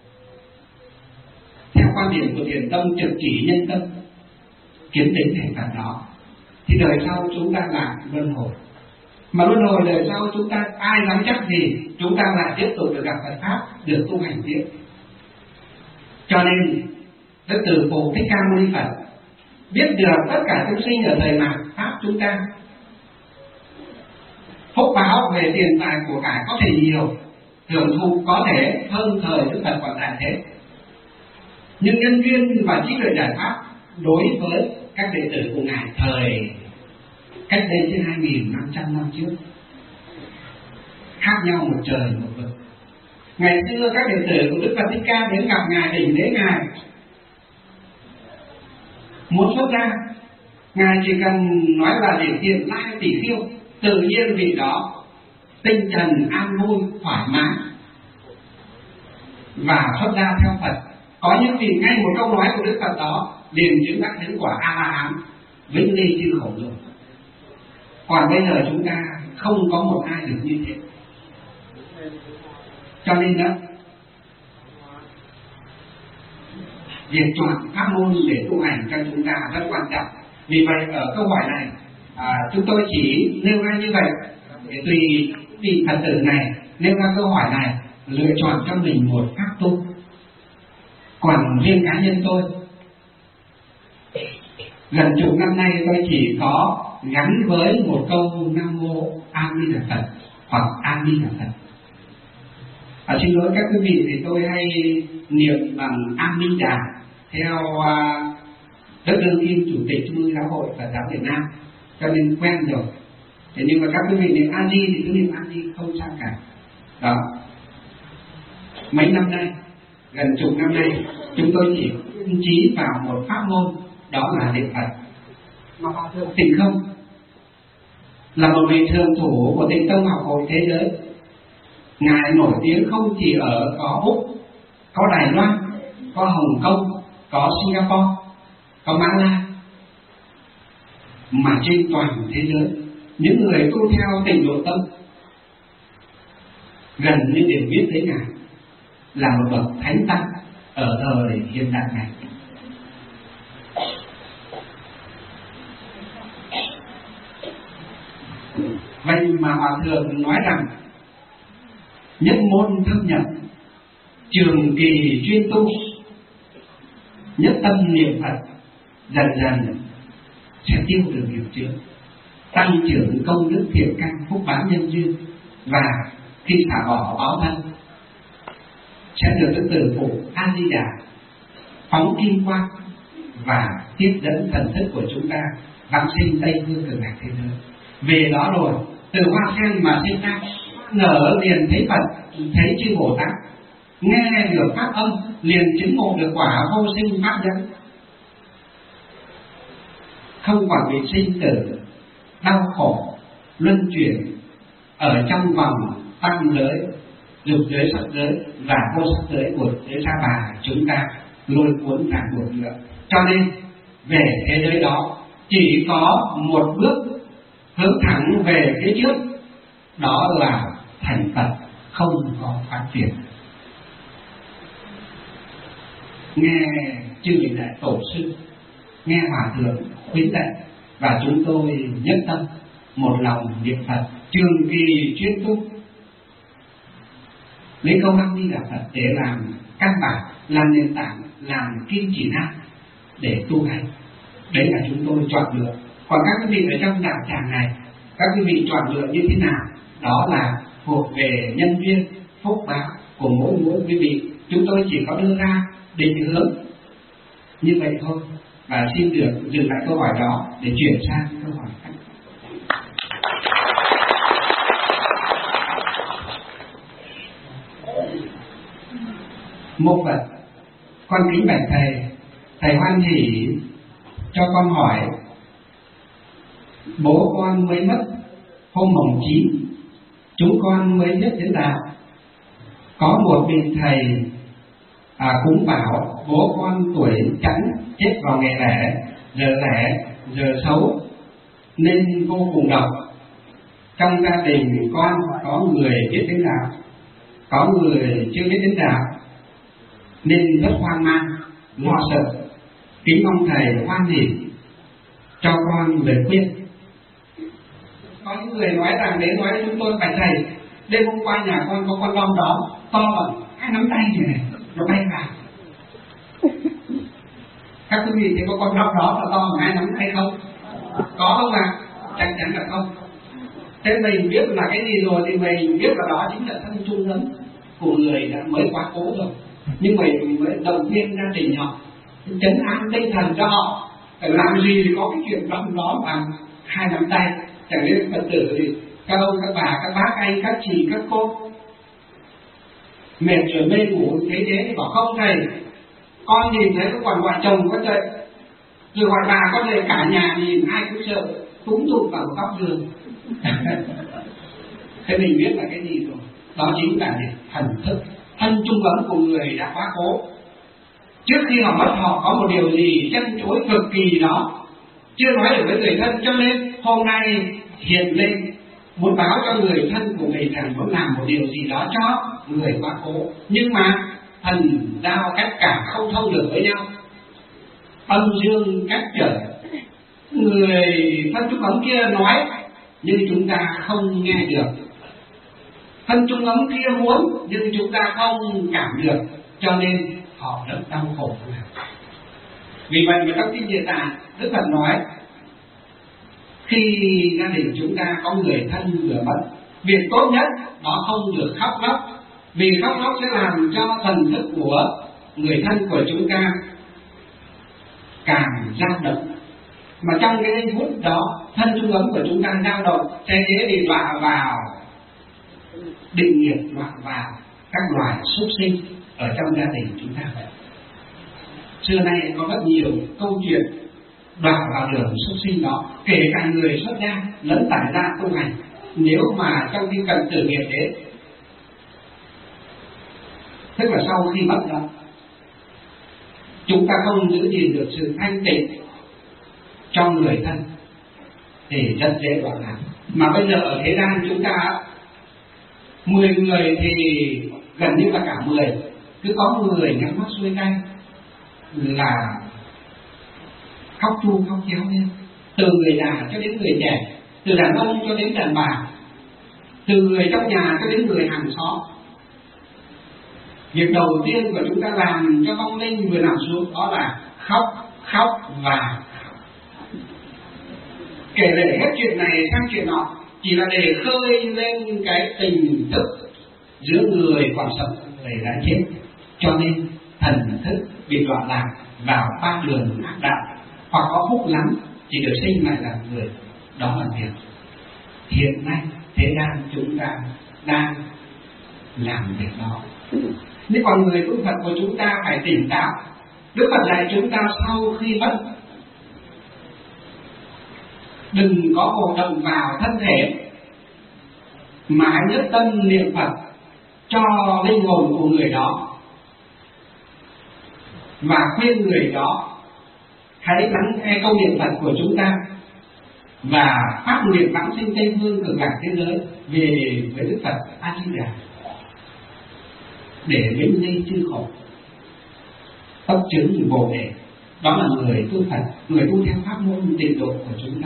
theo quan điểm của Thiền Tông trực chỉ nhân tâm, kiến tính thành Phật đó, thì đời sau chúng ta là luân hồi. Mà luân hồi đời sau chúng ta ai dám chắc gì chúng ta lại tiếp tục được gặp Phật pháp, được tu hành tiếp. Cho nên Đức Từ Phụ Thích Ca Mâu Ni Phật biết được tất cả chúng sinh ở thời mạt pháp chúng ta phúc báo về tiền tài của cải có thể nhiều, hưởng thụ có thể hơn thời Đức Phật còn tại thế, nhưng nhân duyên và trí tuệ giải pháp đối với các đệ tử của ngài thời cách đây trên hai nghìn năm trăm năm trước khác nhau một trời một vực. Ngày xưa các đệ tử của Đức Phật Thích Ca đến gặp ngài, đỉnh lễ ngài, muốn xuất gia, ngài chỉ cần nói là để tiền lai tỷ khiêu, tự nhiên vị đó tinh thần an vui thoải mái và xuất gia theo Phật. Có những vị ngay một câu nói của Đức Phật đó liền chứng đắc đến quả A La Hán, vĩnh ly chư khổ rồi. Còn bây giờ chúng ta không có một ai được như thế. Cho nên đó, việc chọn pháp môn để tu hành cho chúng ta rất quan trọng. Vì vậy ở câu hỏi này à, chúng tôi chỉ nêu ra như vậy để tùy vị Phật tử này nêu ra câu hỏi này, lựa chọn cho mình một pháp tu. Còn riêng cá nhân tôi, gần chục năm nay tôi chỉ có gắn với một câu Nam Mô A Di Đà Phật hoặc A Di Đà Phật. À, xin lỗi các quý vị thì tôi hay niệm bằng A Di Đà theo uh, Đức Lương Kim Chủ tịch Trung ương Giáo hội Phật giáo Việt Nam, cho nên quen rồi. Thế nhưng mà các quý vị niệm A Di thì cứ niệm A Di không sao cả. Đó. Mấy năm nay, gần chục năm nay, chúng tôi chỉ kiên trí vào một pháp môn, đó là niệm Phật. Mà Hòa Thượng Tịnh Không là một vị thượng thủ của Tịnh Tông Học Hội thế giới. Ngài nổi tiếng không chỉ ở có Úc, có Đài Loan, có Hồng Kông, có Singapore, có Mã La, mà trên toàn thế giới những người tu theo Tịnh Độ Tông gần như đều biết đến ngài là một bậc thánh tăng ở thời hiện đại này. Vậy mà Hòa Thượng nói rằng nhất môn thâm nhập, trường kỳ chuyên tu, nhất tâm niệm Phật, dần dần sẽ tiêu được nghiệp chướng, tăng trưởng công đức thiện căn phúc báo nhân duyên, và khi xả bỏ báo thân sẽ được Đức Từ Phụ A Di Đà phóng kim quang và tiếp dẫn thần thức của chúng ta vãng sinh Tây Phương Cực Lạc thế giới. Về đó rồi từ hoa sen mà sinh ra, nở liền thấy Phật, thấy chư Bồ Tát, nghe được pháp âm liền chứng ngộ được quả vô sinh pháp dẫn, không còn bị sinh tử đau khổ luân chuyển ở trong vòng tam giới, dục giới, sắc giới và vô sắc giới của giới sa bà chúng ta lôi cuốn ràng buộc nữa. Cho nên về thế giới đó chỉ có một bước hướng thẳng về phía trước, đó là thành Phật, không có phát triển. Nghe chư vị đại tổ sư, nghe Hòa Thượng khuyến dạy, và chúng tôi nhất tâm một lòng niệm Phật, trường kỳ chuyên tu, lấy câu A Di Đà Phật để làm căn bản, làm nền tảng, làm kim chỉ nam để tu hành. Đấy là chúng tôi chọn lựa. Còn các quý vị ở trong đạo tràng này, các quý vị chọn lựa như thế nào, đó là thuộc về nhân duyên phúc báo của mỗi mỗi quý vị. Chúng tôi chỉ có đưa ra định hướng như vậy thôi. Và xin được dừng lại câu hỏi đó để chuyển sang câu hỏi khác. Mô Phật, con kính bạch thầy, thầy hoan hỷ cho con hỏi. Bố con mới mất hôm mồng chín, chúng con mới biết đến đạo. Có một vị thầy à, cũng bảo bố con tuổi trắng chết vào ngày lẻ, giờ lẻ, giờ xấu nên vô cùng độc. Trong gia đình con có người biết đến đạo, có người chưa biết đến đạo, nên rất hoang mang, lo sợ. Kính mong thầy hoan hỷ cho con lời khuyên. có những người nói rằng đến nói với chúng tôi: "Bạch thầy, đêm hôm qua nhà con có con đom đó to bằng hai nắm tay như này, nó bay vào." Các quý vị thấy có con đom đó là to bằng hai nắm tay không? Có không ạ? À? Chắc chắn là không. Thế mình biết là cái gì rồi thì mình biết là đó chính là thân chung ấm của người đã mới quá cố rồi. Nhưng mà mình mới động viên gia đình họ, chấn an tinh thần cho họ. Phải làm gì thì có cái chuyện đom đó bằng hai nắm tay. Chẳng lẽ Phật tử thì các ông, các bà, các bác, anh, các chị, các cô mệt rồi mê ngủ thế thế thì bảo: "Không thầy, con nhìn thấy còn gọi chồng có chạy, rồi gọi bà có thể cả nhà nhìn ai cũng sợ, túm tụm vào góc giường." Thế mình biết là cái gì rồi? Đó chính là thần thức, thân chung ấm của người đã quá cố. Trước khi họ mất, họ có một điều gì chân chối cực kỳ đó, chưa nói được với người thân, cho nên hôm nay hiện lên muốn báo cho người thân của mình rằng muốn làm một điều gì đó cho người quá cố. Nhưng mà thần giao cách cảm không thông được với nhau, âm dương cách trở. Người thân chung ấm kia nói nhưng chúng ta không nghe được, thân chung ấm kia muốn nhưng chúng ta không cảm được, cho nên họ rất đau khổ. Vì vậy mà trong Kinh Địa Tạng, Đức Phật nói khi gia đình chúng ta có người thân vừa mất, việc tốt nhất đó không được khóc lóc, vì khóc lóc sẽ làm cho thần thức của người thân của chúng ta càng dao động. Mà trong cái giây phút đó, thân chung ấm của chúng ta dao động, sẽ dễ bị đọa vào định nghiệp, đọa vào các loài súc sinh ở trong gia đình chúng ta vậy. Xưa nay có rất nhiều câu chuyện đọa vào đường súc sinh đó, kể cả người xuất gia lẫn tại gia tu hành. Nếu mà trong khi cần tử nghiệp đến, tức là sau khi mất đó, chúng ta không giữ gìn được sự thanh tịnh cho người thân thì rất dễ đoạn lạc. Mà bây giờ ở thế gian chúng ta mười người thì gần như là cả mười, cứ có người nhắm mắt xuôi tay là khóc chu khóc chéo lên, từ người già cho đến người trẻ, từ đàn ông cho đến đàn bà, từ người trong nhà cho đến người hàng xóm. Việc đầu tiên của chúng ta làm cho vong linh vừa nằm xuống đó là khóc, khóc và khóc. Kể lể hết chuyện này sang chuyện nọ chỉ là để khơi lên cái tình thức giữa người còn sống người đã chết. Cho nên thần thức bị đọa lạc vào ba đường ác đạo, hoặc có phúc lắm chỉ được sinh lại là người. Đó là việc hiện nay thế gian chúng ta đang làm việc đó. Nếu còn người tu Phật của chúng ta phải tỉnh táo. Đức Phật dạy chúng ta sau khi mất đừng có hoạt động vào thân thể, mà hãy nhất tâm niệm Phật cho linh hồn của người đó, và khuyên người đó hãy lắng nghe câu niệm Phật của chúng ta và phát nguyện vãng sinh Tây Phương cực lạc thế giới về với Đức Phật A Di Đà để vĩnh ly chư khổ, tốc chứng Bồ Đề. Đó là người tu Phật, người tu theo pháp môn tịnh độ của chúng ta.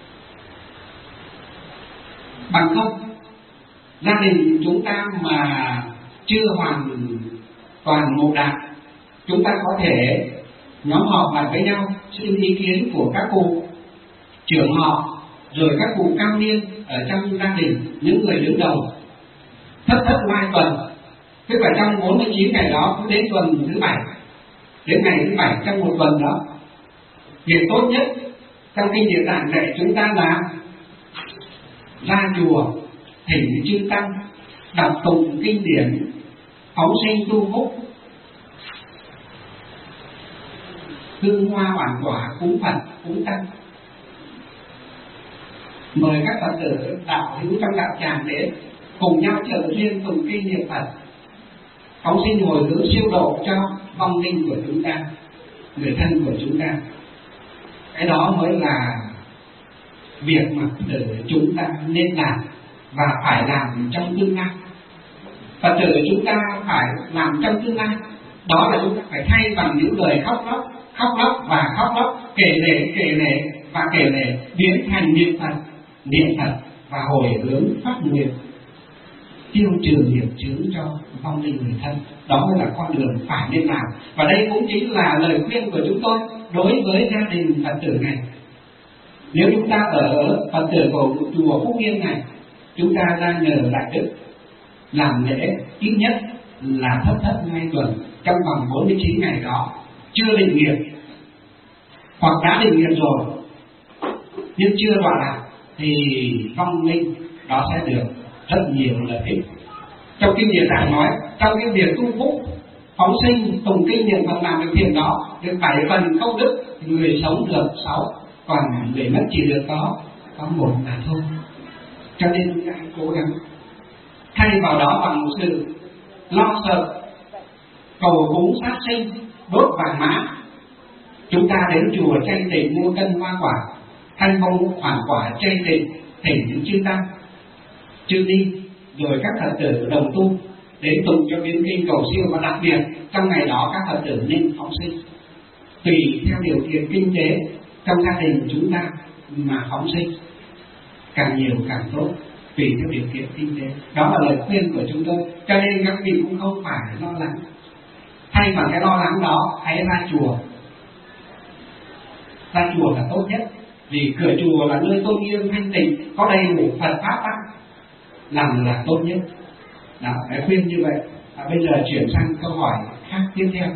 Bằng không, gia đình chúng ta mà chưa hoàn toàn ngộ đạo, chúng ta có thể nhóm họp lại với nhau xin ý kiến của các cụ trưởng họ, rồi các cụ cao niên ở trong gia đình, những người đứng đầu, thất thất mai tuần, tức là trong bốn mươi chín ngày đó cứ đến tuần thứ bảy, đến ngày thứ bảy trong một tuần đó, việc tốt nhất trong Kinh Địa Tạng dạy chúng ta là ra chùa thỉnh chư tăng, đọc tụng kinh điển, phóng sinh tu phúc, hương hoa hoàn quả, cúng Phật cúng tăng, mời các Phật tử đạo hữu trong đạo tràng đến cùng nhau trợ duyên tụng kinh niệm Phật, phóng sinh hồi hướng siêu độ cho vong linh của chúng ta, người thân của chúng ta. Cái đó mới là việc mà Phật tử chúng ta nên làm và phải làm trong tương lai. Phật tử chúng ta phải làm trong tương lai, đó là chúng ta phải thay bằng những lời khóc lóc, khóc lóc và khóc lóc, kể lể, kể lể và kể lể, biến thành niệm Phật, niệm Phật và hồi hướng phát nguyện tiêu trừ nghiệp chướng cho vong linh người thân. Đó mới là con đường phải nên làm. Và đây cũng chính là lời khuyên của chúng tôi đối với gia đình Phật tử này. Nếu chúng ta ở Phật tử của chùa Phúc Yên này, chúng ta đang nhờ Đại Đức làm lễ ít nhất là thất thất hai tuần trong vòng bốn mươi chín ngày đó, chưa định nghiệp hoặc đã định nghiệp rồi nhưng chưa đoạn lạc, thì vong linh đó sẽ được rất nhiều lợi ích. Trong kinh Địa Tạng nói, trong cái việc tu phúc phóng sinh tùng kinh niệm Phật làm việc thiện đó được bảy phần công đức, người sống được sáu, còn người mất chỉ được có có một là thôi. Cho nên chúng ta cố gắng thay vào đó bằng sự lo sợ, cầu cúng sát sinh, đốt vàng mã. Chúng ta đến chùa chay tịnh mua cân hoa quả, thanh phong khoản quả chay tịnh thỉnh những chư tăng chư ni, rồi các Phật tử đồng tu đến tụng cho biến kinh cầu siêu. Và đặc biệt trong ngày đó các Phật tử nên phóng sinh tùy theo điều kiện kinh tế trong gia đình chúng ta mà phóng sinh, càng nhiều càng tốt, tùy theo điều kiện kinh tế. Đó là lời khuyên của chúng tôi. Cho nên các vị cũng không phải lo lắng. Thay bằng cái lo lắng đó, hãy ra chùa. Ra chùa là tốt nhất, vì cửa chùa là nơi tôn nghiêm thanh tịnh, có đầy đủ Phật pháp tăng, làm là tốt nhất. Đó, hãy khuyên như vậy. À, bây giờ chuyển sang câu hỏi khác tiếp theo.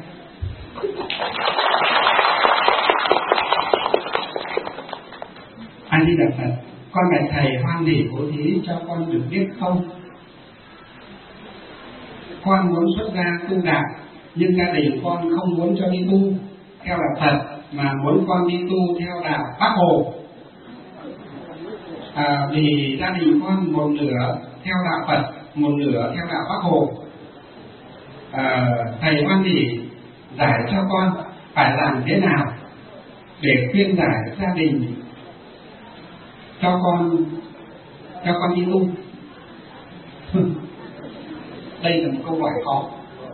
A Di Đà Phật, con bạch thầy hoan hỉ bố thí cho con được biết không? Con muốn xuất gia tu đạo, nhưng gia đình con không muốn cho đi tu theo đạo Phật, mà muốn con đi tu theo đạo Bác Hồ. À, vì gia đình con một nửa theo đạo Phật, một nửa theo đạo Bác Hồ. À, thầy hoan hỉ giải cho con phải làm thế nào để khuyên giải gia đình cho con cho con đi tu. Đây là một câu hỏi khó.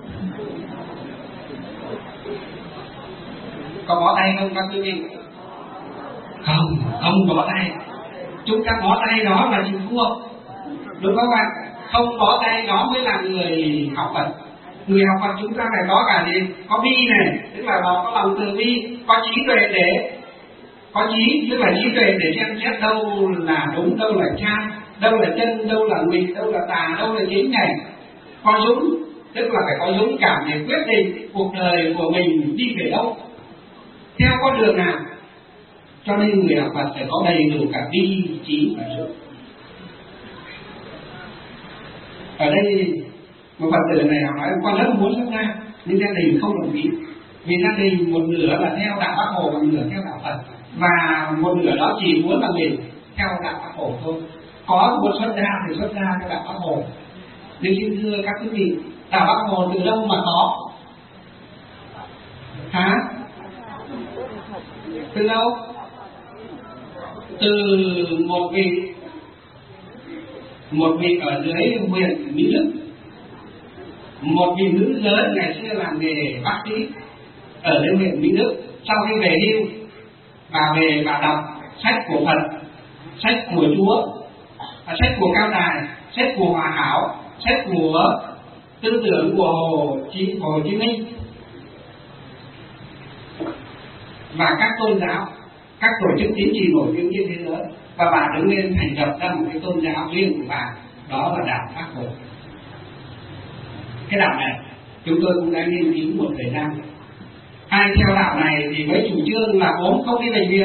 Có bó tay không các quý vị? Không, không bó tay. Chúng ta bó tay đó là chịu thua, đúng không ạ? Không bó tay đó mới là người học Phật. Người học Phật chúng ta phải có cả gì? Có bi này, tức là có lòng từ bi, có trí tuệ để có trí, tức là trí tuệ để xem xét đâu là đúng, đâu là sai, đâu là chân, đâu là nghịch, đâu là tà, đâu là chính này. Có dũng, tức là phải có dũng cảm để quyết định cuộc đời của mình đi về đâu, theo con đường nào. Cho nên người học Phật phải có đầy đủ cả bi, trí và dũng. Ở đây một Phật tử này nói con rất muốn xuất gia nhưng gia đình không đồng ý, vì gia đình một nửa là theo đạo Bác Hồ, một nửa theo đạo Phật, và một nửa đó chỉ muốn là mình theo đạo Bác Hồ thôi. Có muốn xuất gia thì xuất gia theo đạo Bác Hồ. Nhưng xin thưa các quý vị, đạo Bác Hồ từ đâu mà có? Hả? Từ đâu? Từ một vị một vị ở dưới huyện Mỹ Đức, một vị nữ giới ngày xưa làm nghề bác sĩ ở dưới huyện Mỹ Đức. Sau khi về hưu, bà về bà đọc sách của Phật, sách của Chúa, sách của Cao Đài, sách của Hòa Hảo, sách của tư tưởng của Hồ Chí, Hồ Chí Minh và các tôn giáo, các tổ chức chính trị nổi tiếng trên thế giới, và bà đứng lên thành lập ra một cái tôn giáo riêng của bà, đó là đạo Bác Hồ. Cái đạo này chúng tôi cũng đã nghiên cứu một thời gian. Ai theo đạo này thì với chủ trương là ốm không đi bệnh viện,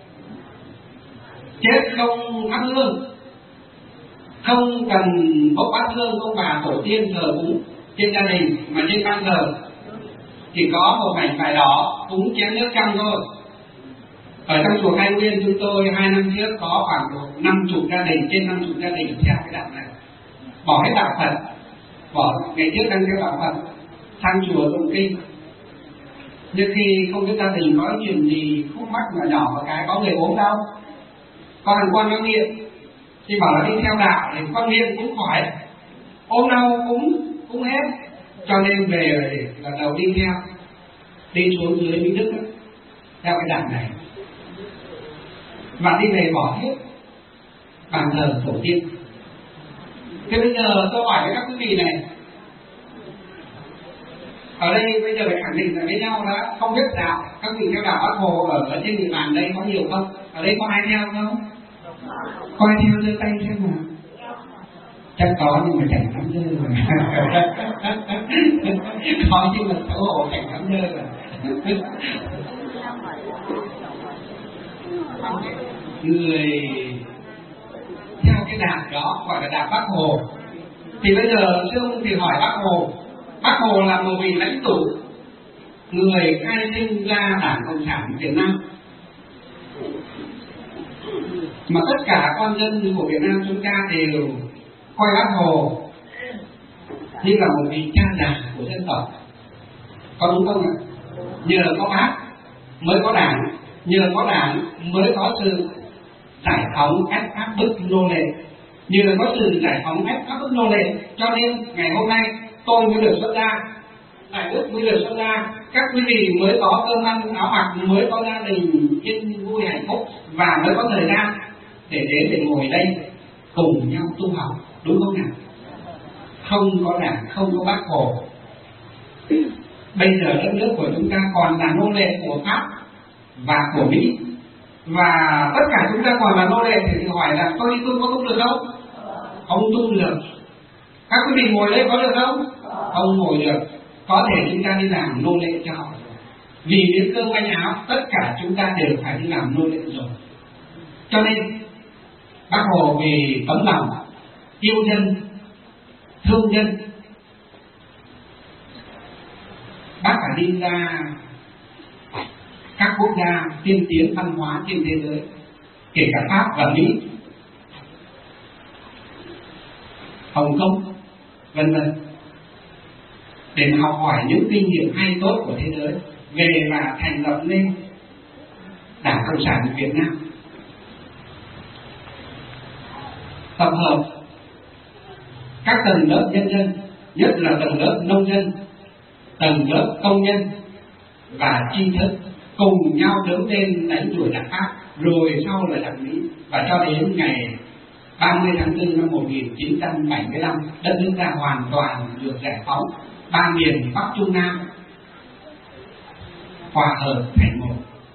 chết không thắp hương, không cần bốc bát hương ông bà tổ tiên thờ cúng trên gia đình, mà trên ban thờ chỉ có một mảnh vải đỏ cúng chén nước trong thôi. Ở trong chùa Khai Nguyên chúng tôi hai năm trước có khoảng năm chục gia đình, trên năm chục gia đình theo cái đạo này, bỏ hết đạo Phật, bỏ ngày trước đang theo đạo Phật, sang chùa tụng kinh. Nhưng khi không biết gia đình có chuyện gì khúc mắc mà nhỏ một cái, có người ốm đau, có thằng con nó nghiện, thì bảo là đi theo đạo thì con nghiện cũng khỏi, ốm đau cũng cũng hết. Cho nên về là đầu đi theo, đi xuống dưới Mỹ Đức theo cái đạo này, và đi về bỏ hết. bàn thờ tổ tiên. Thế bây giờ tôi hỏi với các quý vị này, ở đây bây giờ phải khẳng định là với nhau đã không biết đạo, các vị theo đạo Bác Hồ ở trên địa bàn đây có nhiều không? Ở đây có ai theo không? Có ai theo giơ tay xem nào? Chắc có nhưng mà chẳng lắm dơ rồi. Có nhưng mà xấu hổ chẳng lắm dơ rồi. Người theo cái đạo đó gọi là đạo Bác Hồ. Thì bây giờ Sương thì hỏi Bác Hồ, Bác Hồ là một vị lãnh tụ, người khai sinh ra Đảng Cộng sản Việt Nam, mà tất cả con dân của Việt Nam chúng ta đều coi Bác Hồ như là một vị cha già của dân tộc, có đúng không ạ? Nhờ có Bác mới có Đảng, nhờ có Đảng mới có sự giải phóng ép áp bức nô lệ, nhờ có sự giải phóng ép áp bức nô lệ cho nên ngày hôm nay tôi mới được xuất ra, Đại Đức mới được xuất ra, các quý vị mới có cơm ăn áo mặc, mới có gia đình yên vui hạnh phúc và mới có thời gian để đến để ngồi đây cùng nhau tu học, đúng không nào? Không có Đảng, không có Bác Hồ, bây giờ đất nước của chúng ta còn là nô lệ của Pháp và của Mỹ, và tất cả chúng ta còn là nô lệ thì hỏi là tôi đi tu có tu được không? Không tu được. Các quý vị ngồi đây có được không? Không ngồi được. Có thể chúng ta đi làm nô lệ cho họ, vì miếng cơm manh áo tất cả chúng ta đều phải đi làm nô lệ rồi. Cho nên Bác Hồ vì tấm lòng yêu dân, thương dân, Bác phải đi ra các quốc gia tiên tiến văn hóa trên thế giới, kể cả Pháp và Mỹ, Hồng Kông, vân vân, để học hỏi những kinh nghiệm hay tốt của thế giới về mà thành lập nên Đảng Cộng sản Việt Nam, tập hợp các tầng lớp nhân dân, nhất là tầng lớp nông dân, tầng lớp công nhân và tri thức cùng nhau đứng lên đánh đuổi giặc Pháp, rồi sau là giặc Mỹ, và cho đến ngày ba mươi tháng tư năm một nghìn chín trăm bảy mươi lăm, đất nước ta hoàn toàn được giải phóng, ba miền Bắc Trung Nam hòa hợp thành một.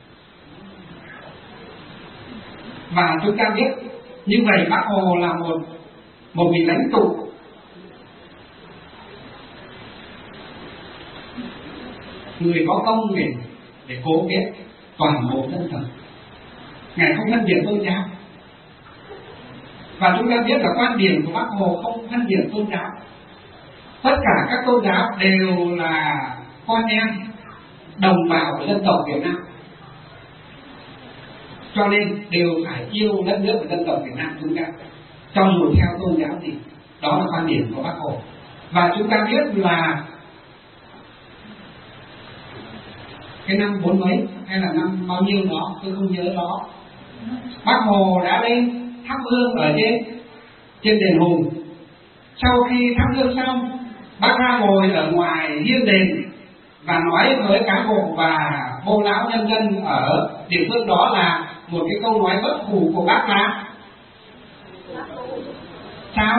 Và chúng ta biết như vậy, Bác Hồ là một một vị lãnh tụ người có công để để cố kết toàn bộ dân tộc. Ngài không phân biệt tôn giáo, và chúng ta biết là quan điểm của Bác Hồ không phân biệt tôn giáo. Tất cả các tôn giáo đều là con em, đồng bào của dân tộc Việt Nam, cho nên đều phải yêu đất nước của dân tộc Việt Nam chúng ta, trong một theo tôn giáo gì. Đó là quan điểm của Bác Hồ. Và chúng ta biết là cái năm bốn mấy hay là năm bao nhiêu đó tôi không nhớ đó, Bác Hồ đã lên thắp hương ở trên trên đền Hùng. Sau khi thắp hương xong, Bác ra ngồi ở ngoài hiên đền và nói với cán bộ và bô lão nhân dân ở địa phương đó là một cái câu nói bất hủ của Bác là sao?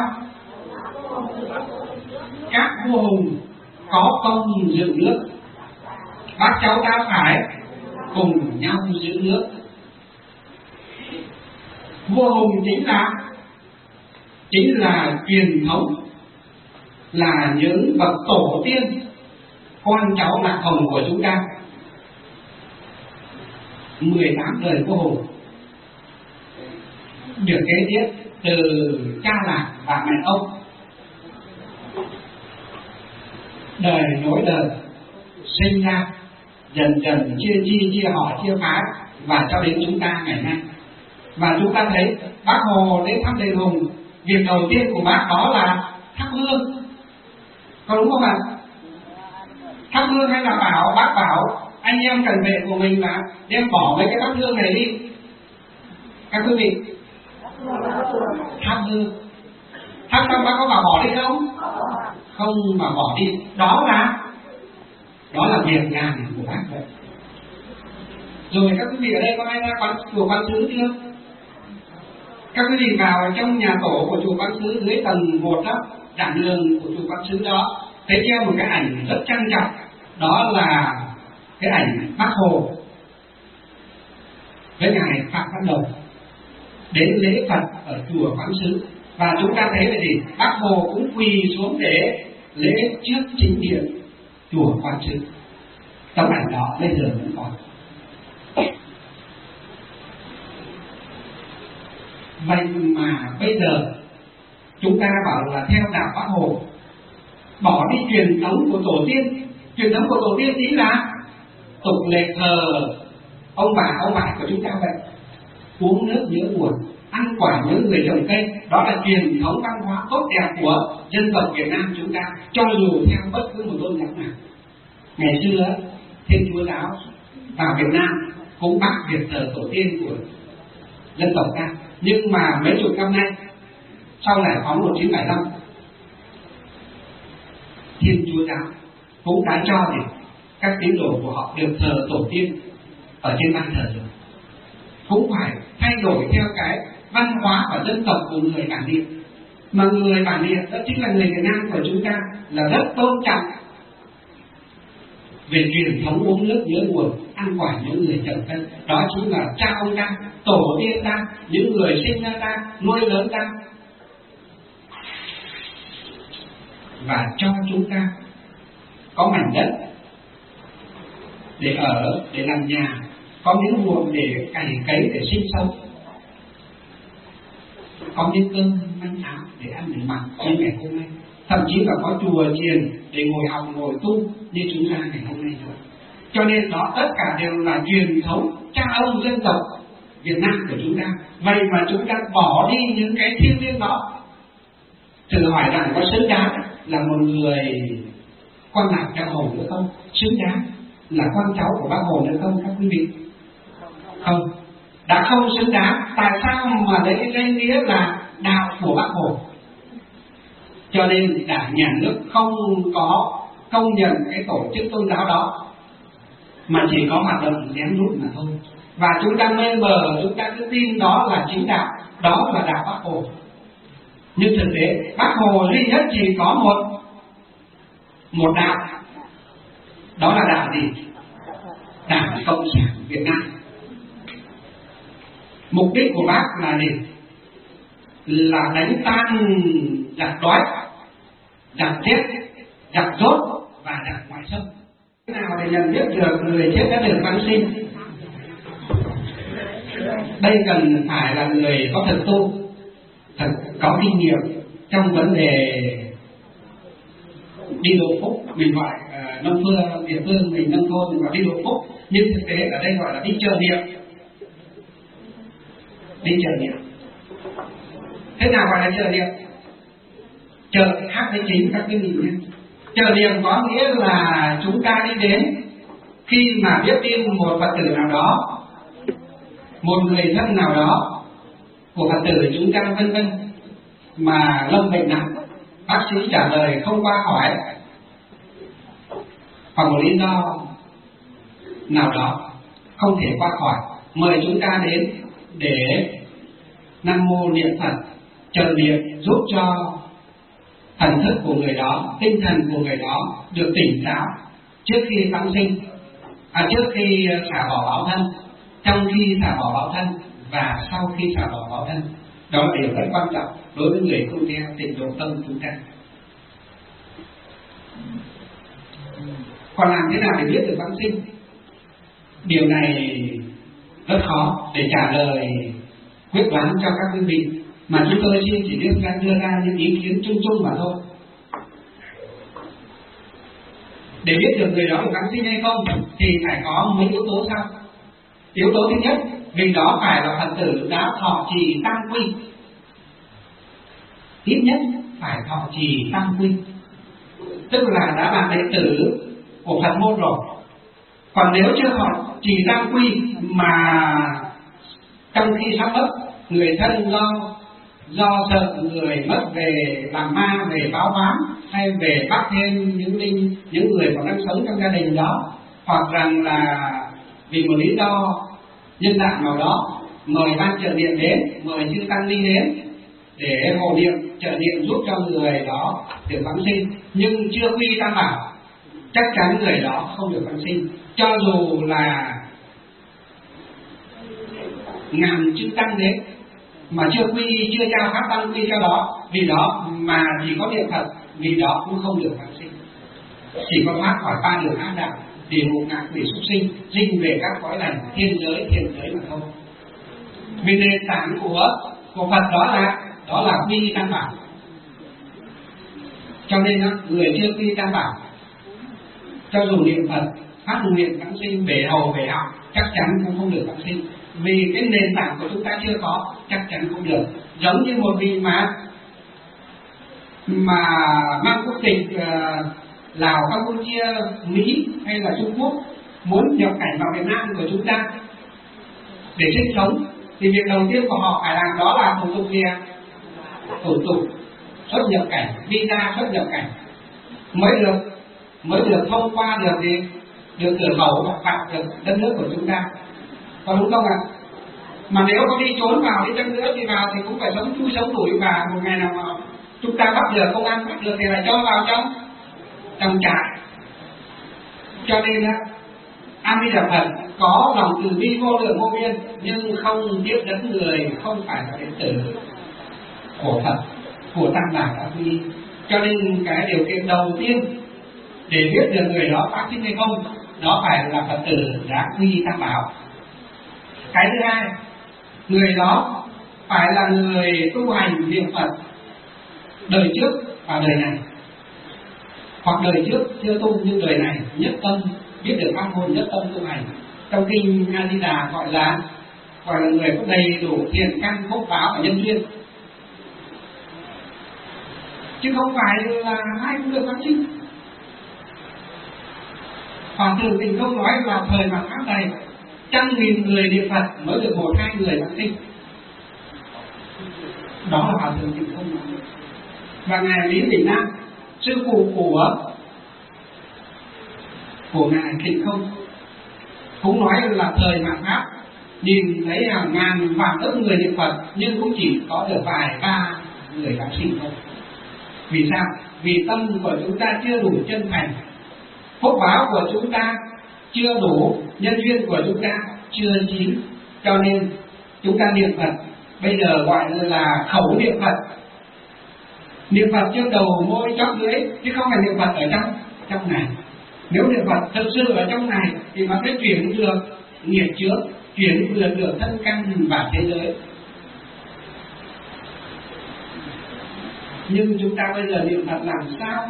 Các vua hùng có công giữ nước, bác cháu ta phải cùng nhau giữ nước. Vua hùng chính là chính là truyền thống, là những bậc tổ tiên con cháu lạc hồng của chúng ta. Mười tám đời vua hùng được kế tiếp từ cha Lạc và mẹ ông, đời nối đời sinh ra, dần dần chia chi chia họ chia phái, và cho đến chúng ta ngày nay. Và chúng ta thấy Bác Hồ đến thăm đền Hùng, việc đầu tiên của Bác đó là thắp hương, có đúng không ạ? Thắp hương hay là bảo Bác bảo anh em cần vệ của mình là đem bỏ mấy cái bát hương này đi. Các quý vị, thắp hương, thắp xong Bác có bảo bỏ đi không? Không mà bỏ đi. Đó là đó là việc làm của Bác vậy. Rồi các quý vị ở đây có ai ra quán chùa Quán Sứ chưa? Các quý vị vào trong nhà tổ của chùa Quán Sứ dưới tầng một đó, giảng đường của chùa Quán Sứ đó, thấy treo một cái ảnh rất trang trọng, đó là cái ảnh Bác Hồ với ngài Phạm Văn Đồng đến lễ Phật ở chùa Quán Sứ. Và chúng ta thấy là gì? Bác Hồ cũng quỳ xuống để lễ trước chính điện chùa Quán Sứ. Tấm ảnh đó bây giờ vẫn còn. Vậy mà bây giờ chúng ta bảo là theo đạo Bác Hồ, bỏ đi truyền thống của tổ tiên. Truyền thống của tổ tiên chính là tục lệ thờ ông bà ông bà của chúng ta vậy. Uống nước nhớ nguồn, ăn quả nhớ người trồng cây, đó là truyền thống văn hóa tốt đẹp của dân tộc Việt Nam chúng ta, cho dù theo bất cứ một tôn giáo nào. Ngày xưa Thiên Chúa giáo vào Việt Nam cũng bắt việc thờ tổ tiên của dân tộc ta, nhưng mà mấy chục năm nay sau giải phóng một nghìn chín trăm bảy mươi lăm, Thiên Chúa giáo cũng đã cho để các tín đồ của họ được thờ tổ tiên ở trên ban thờ rồi. Cũng phải thay đổi theo cái văn hóa và dân tộc của người bản địa. Mà người bản địa đó chính là người Việt Nam của chúng ta là rất tôn trọng về truyền thống uống nước nhớ nguồn, ăn quả nhớ người trồng cây. Đó chính là cha ông ta, tổ tiên ta, những người sinh ra ta, nuôi lớn ta, và cho chúng ta có mảnh đất để ở, để làm nhà, có miếng ruộng để cày cấy, để sinh sống, có miếng cơm manh áo để ăn để mặc như ngày hôm nay, thậm chí là có chùa chiền để ngồi học ngồi tu như chúng ta ngày hôm nay rồi. Cho nên đó tất cả đều là truyền thống cha ông dân tộc Việt Nam của chúng ta. Vậy mà chúng ta bỏ đi những cái thiêng liêng đó. Thử hỏi rằng có xứng đáng là một người quan lạc cha Hồ nữa không? Xứng đáng là con cháu của Bác Hồ nữa không các quý vị? Không, đã không xứng đáng. Tại sao mà lấy cái danh nghĩa là đạo của Bác Hồ? Cho nên Đảng nhà nước không có công nhận cái tổ chức tôn giáo đó, mà chỉ có hoạt động lén lút mà thôi. Và chúng ta mê mờ, chúng ta cứ tin đó là chính đạo, đó là đạo Bác Hồ. Nhưng thực tế Bác Hồ duy nhất chỉ có một một đạo, đó là đạo gì? Đảng Cộng sản Việt Nam. Mục đích của bác là gì? Là đánh tan giặc đói, giặc chết, giặc dốt và giặc ngoại xâm. Thế nào để nhận biết được người chết đã được vãng sinh? Đây cần phải là người có thực tu, thật có kinh nghiệm trong vấn đề đi độ phúc. Mình gọi uh, nông phương địa phương, mình nông thôn mình gọi đi độ phúc, nhưng thực tế ở đây gọi là đi chờ niệm. Đi chờ niệm. Thế nào gọi là chờ niệm? Chờ hát với chính các cái vị nhé. Chờ niệm có nghĩa là chúng ta đi đến khi mà biết tin một Phật tử nào đó, một người thân nào đó của Phật tử chúng ta vân vân mà lâm bệnh nặng, bác sĩ trả lời không qua khỏi, hoặc một lý do nào đó không thể qua khỏi, mời chúng ta đến để Nam Mô niệm Phật, chờ niệm giúp cho thần thức của người đó, tinh thần của người đó được tỉnh táo trước khi vãng sinh, à, trước khi xả bỏ báo thân, trong khi xả bỏ báo thân và sau khi xả bỏ báo thân. Đó là điều rất quan trọng đối với người tu theo tịnh độ tông chúng ta. Còn làm thế nào để biết được vãng sinh? Điều này rất khó để trả lời quyết đoán cho các quý vị, mà chúng tôi xin chỉ đưa ra đưa ra những ý kiến chung chung mà thôi. Để biết được người đó được vãng sinh hay không thì phải có mấy yếu tố sau. Yếu tố thứ nhất, vì đó phải là Phật tử đã thọ trì tam quy, ít nhất phải thọ trì tam quy, tức là đã là đệ tử của Phật môn rồi. Còn nếu chưa thọ trì tam quy mà trong khi sắp mất, người thân do do sợ người mất về làm ma, về báo oán, hay về bắt thêm những linh những người còn đang sống trong gia đình đó, hoặc rằng là vì một lý do nhân đạo nào đó mời ban trợ niệm đến, mời chư tăng ni đến để hộ niệm trợ niệm giúp cho người đó được vãng sinh, nhưng chưa quy tam bảo, chắc chắn người đó không được vãng sinh, cho dù là ngàn chư tăng đến mà chưa quy, chưa trao pháp tăng quy cho đó, vì đó mà chỉ có niệm Phật, vì đó cũng không được vãng sinh, chỉ có thoát khỏi ba đường ác đạo, địa ngục, ngạ quỷ, súc sinh, dinh về các cõi lành thiên giới, thiên giới mà thôi. Vì nền tảng của của Phật đó là đó là quy tam bảo, cho nên đó, người chưa quy tam bảo cho dù niệm Phật phát nguyện vãng sinh về hầu về học chắc chắn cũng không được vãng sinh, vì cái nền tảng của chúng ta chưa có, chắc chắn không được. Giống như một vị mà mà mang quốc tịch uh, Lào, Campuchia, Mỹ hay là Trung Quốc muốn nhập cảnh vào Việt Nam của chúng ta để sinh sống, thì việc đầu tiên của họ phải làm đó là thủ tục gì ạ? Thủ tục xuất nhập cảnh, visa xuất nhập cảnh mới được mới được thông qua được gì được cửa khẩu và vào được đất nước của chúng ta, có đúng không ạ? Mà nếu có đi trốn vào đi chăng nữa thì vào thì cũng phải sống chui sống đuổi, và một ngày nào mà chúng ta bắt được, công an bắt được thì lại cho vào trong trong trại. Cho nên á, A Di Đà Phật có lòng từ bi vô lượng vô biên, nhưng không tiếp dẫn người không phải là đệ tử của Phật, của Tam Bảo đã quy. Cho nên cái điều kiện đầu tiên để biết được người đó phát sinh hay không, đó phải là Phật tử đã quy Tam Bảo. Cái thứ hai, người đó phải là người tu hành niệm Phật đời trước và đời này, hoặc đời trước chưa tu nhưng đời này nhất tâm biết được pháp môn, nhất tâm tu hành. Trong kinh A Di Đà gọi là gọi là người có đầy đủ thiện căn, phúc báo và nhân duyên, chứ không phải là ai cũng được vãng sinh. Hòa thượng Tịnh Không nói là thời mạt Pháp này trăm nghìn người niệm Phật mới được một hai người vãng sinh. Đó là Hòa thượng Tịnh Không nói. Và ngài Lý Bình Nam, sư phụ của của ngài Tịnh Không, cũng nói là thời mạt Pháp nhìn thấy hàng ngàn vạn ức người niệm Phật nhưng cũng chỉ có được vài ba người vãng sinh thôi. Vì sao? Vì tâm của chúng ta chưa đủ chân thành, phúc báo của chúng ta chưa đủ, nhân duyên của chúng ta chưa chín, cho nên chúng ta niệm Phật bây giờ gọi là khẩu niệm Phật, niệm Phật trên đầu môi chóp lưỡi, chứ không phải niệm Phật ở trong trong này. Nếu niệm Phật thật sự ở trong này thì nó sẽ chuyển được nghiệp chướng, chuyển được được thân căn và thế giới. Nhưng chúng ta bây giờ niệm Phật làm sao?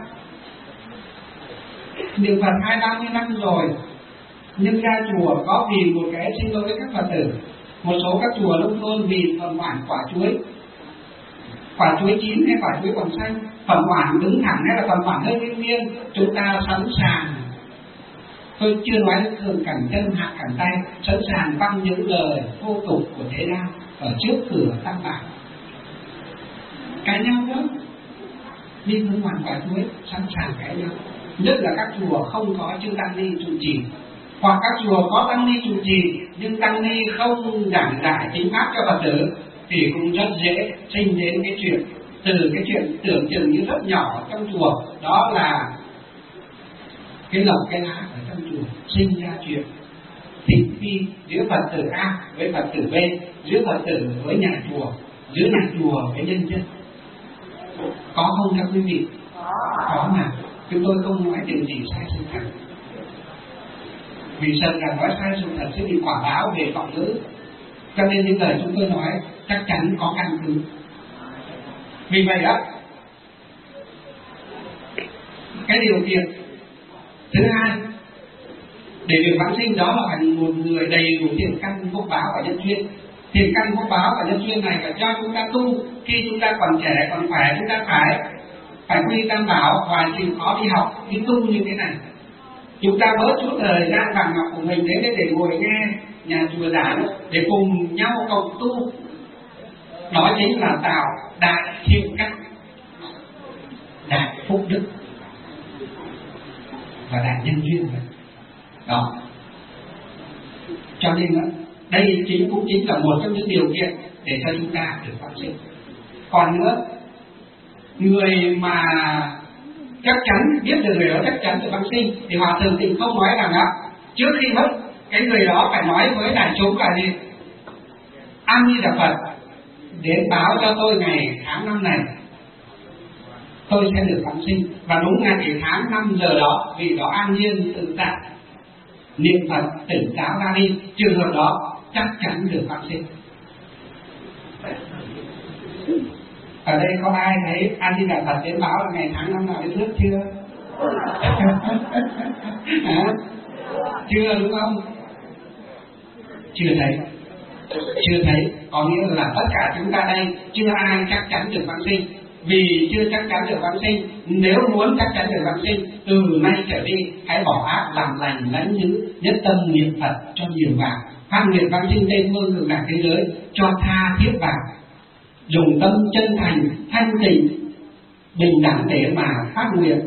Niệm Phật hai ba mươi năm rồi, nhưng ra chùa có vì một cái, xin lỗi với các Phật tử, một số các chùa nông thôn vì phần hoảng quả chuối, quả chuối chín hay quả chuối còn xanh, phần hoảng đứng thẳng hay là phần hoảng hơi nghiêng nghiêng, chúng ta sẵn sàng, tôi chưa nói đến thường cẳng chân hạ cẳng tay, sẵn sàng văng những lời vô tục của thế gian ở trước cửa Tam Bảo, cãi nhau đó, đi phương hoàn quả chuối, sẵn sàng cãi nhau. Nhất là các chùa không có chư tăng ni trụ trì, hoặc các chùa có tăng ni trụ trì nhưng tăng ni không giảng giải chính pháp cho Phật tử, thì cũng rất dễ sinh đến cái chuyện, từ cái chuyện tưởng chừng như rất nhỏ trong chùa, đó là cái lộc cái lá ở trong chùa, sinh ra chuyện thị phi giữa Phật tử A với Phật tử B, giữa Phật tử với nhà chùa, giữa nhà chùa với nhân dân. Có không các quý vị? Có mà. Chúng tôi không nói điều gì sai sự thật, vì sợ rằng nói sai sự thật sẽ bị quả báo về vọng ngữ, cho nên những lời chúng tôi nói chắc chắn có căn cứ. Vì vậy đó, cái điều kiện thứ hai để được vãng sinh đó là phải một người đầy đủ thiện căn, phúc báo và nhân duyên. Thiện căn, phúc báo và nhân duyên này phải cho chúng ta tu khi chúng ta còn trẻ còn khỏe, chúng ta phải phải quy Tam Bảo và chịu khó đi học, đi tu như thế này. Chúng ta bớt chút thời gian vàng ngọc của mình đến để ngồi nghe nhà chùa giảng, để cùng nhau cộng tu, đó chính là tạo đại thiện căn, đại phúc đức và đại nhân duyên. Đó, cho nên đó, Đây chính cũng chính là một trong những điều kiện để cho chúng ta được vãng sinh. Còn nữa, người mà chắc chắn biết được người đó chắc chắn được vãng sinh thì Hòa Thượng Tịnh không nói rằng đó trước khi mất cái người đó phải nói với đại chúng là gì? A Di Đà Phật đến báo cho tôi ngày tháng năm này tôi sẽ được vãng sinh, và đúng ngày tháng năm giờ đó vì đó an nhiên tự tại niệm Phật tỉnh táo ra đi, trường hợp đó chắc chắn được vãng sinh. Ở đây có ai thấy A Di Đà Phật đến báo là ngày tháng năm nào đến nước chưa? À, chưa đúng không? Chưa thấy, chưa thấy, có nghĩa là tất cả chúng ta đây chưa ai chắc chắn được vãng sinh. Vì chưa chắc chắn được vãng sinh, nếu muốn chắc chắn được vãng sinh, từ nay trở đi hãy bỏ ác làm lành lãnh dữ, nhất tâm niệm Phật cho nhiều vào, phát nguyện vãng sinh Tây phương cực lạc thế giới cho tha thiết vào, dùng tâm chân thành thanh tịnh bình đẳng để mà phát nguyện.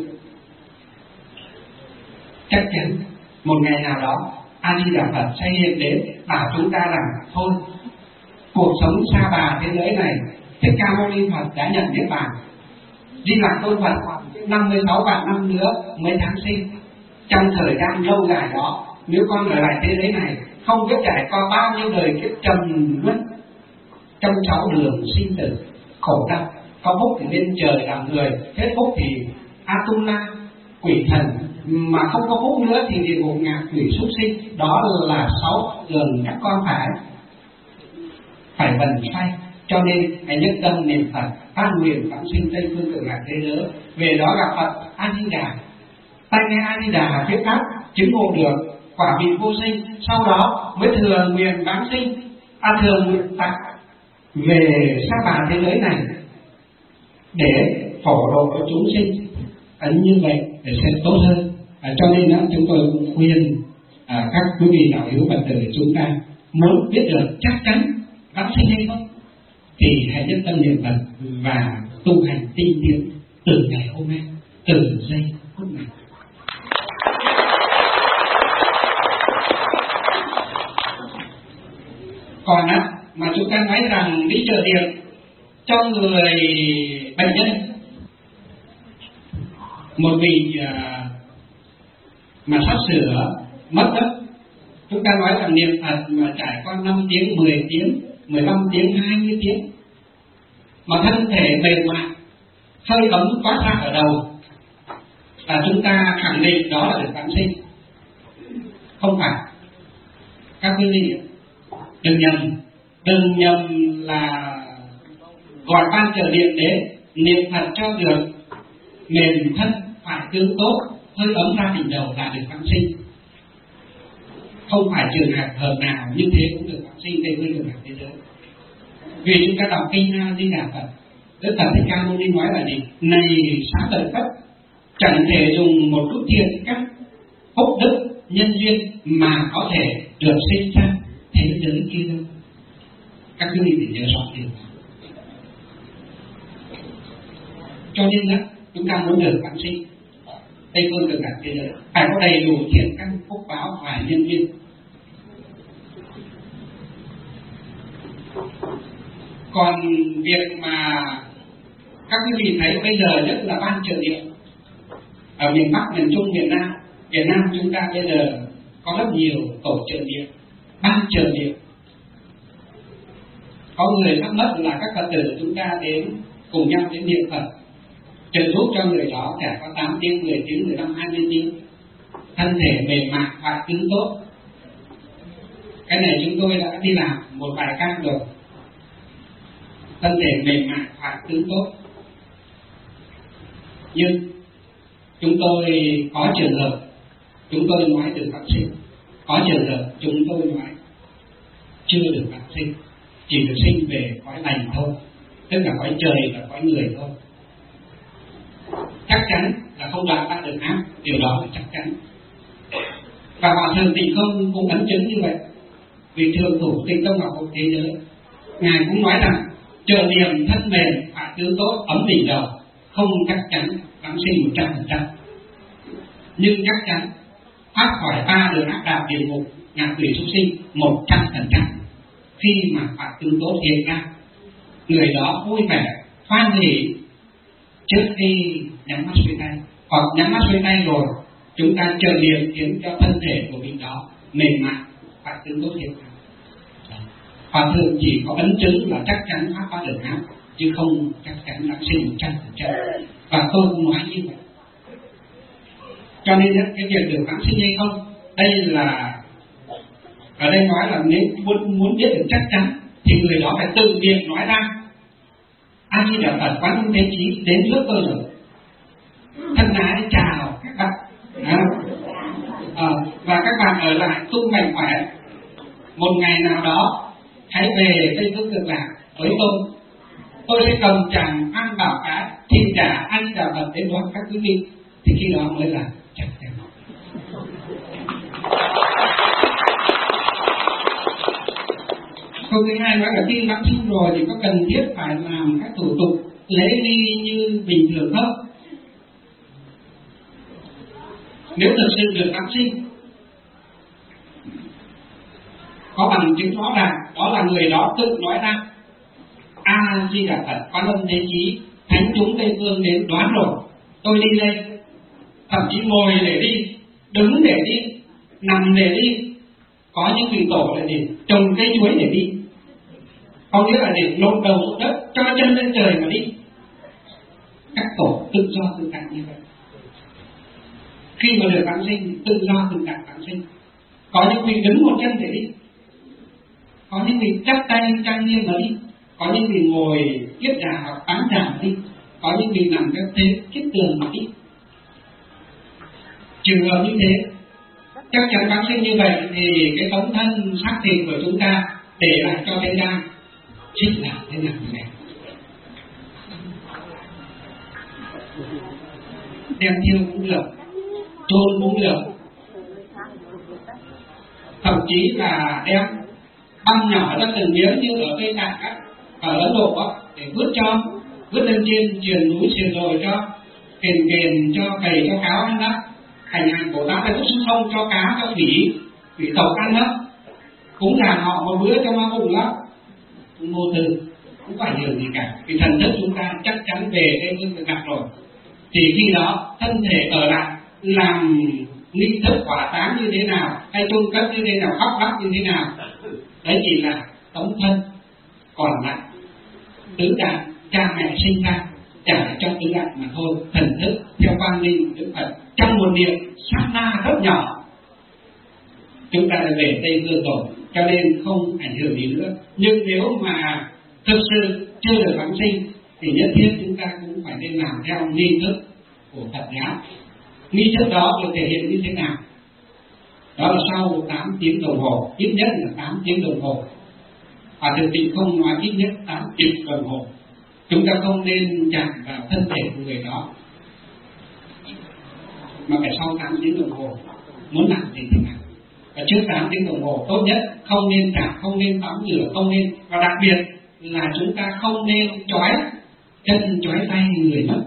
Chắc chắn một ngày nào đó A Di Đà Phật sẽ hiện đến bảo chúng ta rằng thôi, cuộc sống sa bà thế giới này Thích Ca Mâu Ni Phật đã nhận niết bàn, Di Lặc Tôn Phật năm mươi sáu vạn năm nữa mới tháng sinh. Trong thời gian lâu dài đó, nếu con ở lại thế giới này không biết trải qua bao nhiêu đời kiếp trầm luân trong sáu đường sinh tử khổ đau, có phúc thì lên trời làm người, hết phúc thì Atula quỷ thần, mà không có phúc nữa thì địa ngục ngạ quỷ súc sinh. Đó là sáu đường các con phải phải vần xoay. Cho nên hãy nhất tâm niệm Phật, phát nguyện vãng sinh Tây phương cực lạc thế giới, về đó gặp Phật A Di Đà, tai nghe A Di Đà thuyết pháp, chứng ngộ được quả vị vô sinh, sau đó mới thừa nguyện vãng sinh, à thừa nguyện tặng về sa bà thế giới này để phổ độ cho chúng sinh. À, như vậy để sẽ tốt hơn. À, cho nên đó, chúng tôi cũng khuyên à, các quý vị đạo hữu Phật tử chúng ta muốn biết được chắc chắn vãng sinh hay không thì hãy nhất tâm niệm Phật và tu hành tinh tiến từ ngày hôm nay, từ giây phút này. Còn á, mà chúng ta nói rằng đi chợ điện cho người bệnh nhân, một vị à, mà sắp sửa mất đất, chúng ta nói rằng niệm Phật mà trải qua năm tiếng, mười tiếng, mười lăm tiếng, hai mươi tiếng, mà thân thể mềm mại, hơi ấm toát ra ở đầu, và chúng ta khẳng định đó là được vãng sinh. Không phải. Các quý vị đừng nhầm, đừng nhầm là gọi ban trợ điện đến niệm Phật cho được mềm thân, phải tướng tốt, hơi ấm ra đỉnh đầu là được vãng sinh. Không phải trường hợp hợp nào như thế cũng được vãng sinh Tây phương cực lạc thế giới. Vì chúng ta đọc kinh A Di Đà Phật, Đức Phật Thích Ca Mâu Ni nói là gì? Này xá lợi Phất, chẳng thể dùng một chút thiện các phúc đức nhân duyên mà có thể được sinh ra thế giới kia đâu. Các quý vị phải nhớ rõ điều này. Cho nên đó, chúng ta muốn được vãng sinh Tây phương cực lạc thế giới phải có đầy đủ thiện căn phúc báo và nhân duyên. Còn việc mà các quý vị thấy bây giờ nhất là ban trợ điện ở miền Bắc, miền Trung, miền Nam, Việt Nam chúng ta bây giờ có rất nhiều tổ trợ điện, ban trợ điện. Có người sắp mất là các Phật tử chúng ta đến cùng nhau đến niệm Phật, trợ giúp cho người đó trải qua tám tiếng, mười tiếng, mười lăm, hai mươi tiếng, thân thể mềm mại, hoạt tướng tốt. Cái này chúng tôi đã đi làm một vài ca rồi, thân thể mềm mại, hoạt tướng tốt. Nhưng chúng tôi có trường hợp chúng tôi nói được vãng sinh, có trường hợp chúng tôi nói chưa được vãng sinh, chỉ được sinh về cõi lành thôi, tức là cõi trời và cõi người thôi. Chắc chắn là không đoạn ta được ác, điều đó là chắc chắn. Và Hòa Thượng Tịnh Không cũng ấn chứng như vậy. Vì Thượng Thủ Tịnh Tông Học Hội Thế Giới, Ngài cũng nói rằng trợ niệm thân mềm, phải tứ tốt, ấm đỉnh đầu, không chắc chắn vãng sinh một trăm phần trăm, nhưng chắc chắn thoát khỏi ba đường ác đạo địa ngục ngạ quỷ súc sinh một trăm phần trăm. Khi mà phạt tương tốt hiện ra, người đó vui vẻ hoan hỉ trước khi nhắm mắt xuôi tay, hoặc nhắm mắt xuôi tay rồi chúng ta chờ niệm khiến cho thân thể của mình đó mềm mại, phạt tương tốt hiện ra. Hòa thượng chỉ có ấn chứng là chắc chắn pháp qua đường áp, chứ không chắc chắn đã sinh một trăm phần trăm. Và tôi cũng nói như vậy. Cho nên cái việc được vãng sinh hay không, đây là ở đây nói là nếu muốn muốn biết được chắc chắn thì người đó phải tự miệng nói ra: A Di Đà Phật, Quán Thông Thế Chí đến trước tôi rồi, thân ái chào các bạn. À, à, và các bạn ở lại tu mạnh khỏe. Một ngày nào đó hãy về Tây Phương Cực Lạc với tôi, tôi sẽ cầm chàng ăn bảo cái thịt chả A Di Đà Phật đến đón các quý vị. Thì khi đó mới là chắc chắn. Câu thứ hai nói là khi vãng sinh rồi thì có cần thiết phải làm các thủ tục lễ nghi như bình thường không? Nếu thực sự được vãng sinh, có bằng chứng rõ ràng, đó là người đó tự nói ra: A Di Đà Phật, Quan Âm Thế Chí, thánh chúng Tây Phương đến đoán rồi, tôi đi đây. Thậm chí ngồi để đi, đứng để đi, nằm để đi. Có những vị tổ là để trồng cây chuối để đi, có nghĩa là để lộn đầu xuống đất, cho chân lên trời mà đi. Các tổ tự do tự tại như vậy. Khi mà được vãng sinh, tự do tự tại vãng sinh. Có những vị đứng một chân để đi, có những vị chắp tay trang nghiêm mà đi, có những vị ngồi kiết đà hoặc bán đà mà đi, có những vị nằm các thế kiết tường mà đi. Trường hợp như thế, chắc chắn vãng sinh như vậy thì cái tấm thân xác thịt của chúng ta để lại cho thế gian chính là thế nào này, đem thiêu cũng được, chôn cũng được, thậm chí là đem băng nhỏ ra từng miếng như ở Tây Tạng á, ở Ấn Độ á, để vứt cho, vứt lên trên truyền núi truyền rồi cho, kền kền cho cầy cho cáo ăn đó. Hành hành Bồ Tát phải vứt xuống sông cho cá, cho khỉ, khỉ tộc ăn đó. Cũng là họ một bữa cho ma bụng lắm, cũng vô tư, cũng phải hiểu gì cả. Vì thần thức chúng ta chắc chắn về Tây Phương Cực Lạc rồi, thì khi đó thân thể ở lại làm nghi thức hỏa táng như thế nào, hay chôn cất như thế nào, khóc lóc như thế nào, đấy chỉ là tống thân. Còn lại tứ đại cha mẹ sinh ra trả cho tứ đại mà thôi. Thần thức theo quan niệm Đức Phật trong một niệm sát na rất nhỏ chúng ta đã về Tây Phương rồi, cho nên không ảnh hưởng gì nữa. Nhưng nếu mà thực sự chưa được vãng sinh thì nhất thiết chúng ta cũng phải nên làm theo nghi thức của Phật giáo. Nghi thức đó được thể hiện như thế nào? Đó là sau tám tiếng đồng hồ, ít nhất là tám tiếng đồng hồ. Và thực tịnh không nói ít nhất tám tiếng đồng hồ. Chúng ta không nên chạm vào thân thể của người đó, mà phải sau tám tiếng đồng hồ. Muốn làm gì thì làm. Và trước tám tiếng đồng hồ tốt nhất không nên chạm, không nên tắm rửa, không nên, và đặc biệt là chúng ta không nên trói chân trói tay người mất.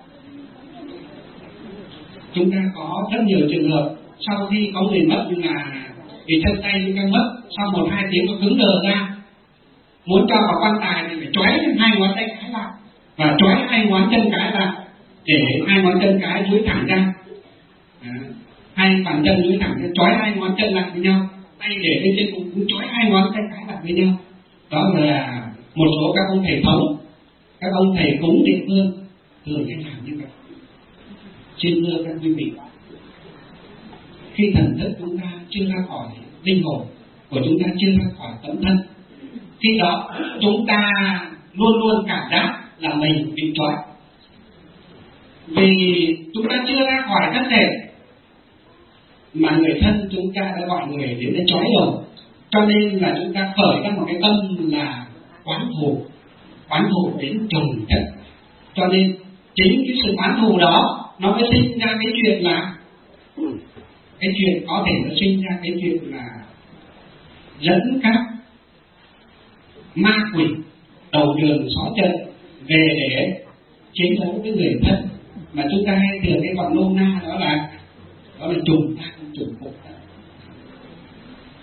Chúng ta có rất nhiều trường hợp sau khi có người mất là vì chân tay chúng ta mất, sau một hai tiếng nó cứng đờ ra, muốn cho vào quan tài thì phải trói hai ngón tay cái lại và trói hai ngón chân cái lại để hai ngón chân cái duỗi thẳng ra, à, hai bàn chân duỗi thẳng ra, trói hai ngón chân lại với nhau, tay để lên trên cũng, cũng trói hai ngón tay cái lại với nhau. Đó là một số các ông thầy thống, các ông thầy cúng địa phương thường hay làm như vậy. Xin thưa các quý vị, khi thần thức chúng ta chưa ra khỏi linh hồn của chúng ta, chưa ra khỏi tấm thân, khi đó chúng ta luôn luôn cảm giác là mình bị trói, vì chúng ta chưa ra khỏi thân thể mà người thân chúng ta đã gọi người đến để trói rồi. Cho nên là chúng ta khởi ra một cái tâm là oán thù, oán thù đến trùng chất. Cho nên chính cái sự oán thù đó nó mới sinh ra cái chuyện là cái chuyện có thể nó sinh ra cái chuyện là dẫn các ma quỷ đầu đường xó chân về để chiến đấu với người thân, mà chúng ta hay thường cái gọi nôm na đó là đó là trùng ta trùng phục.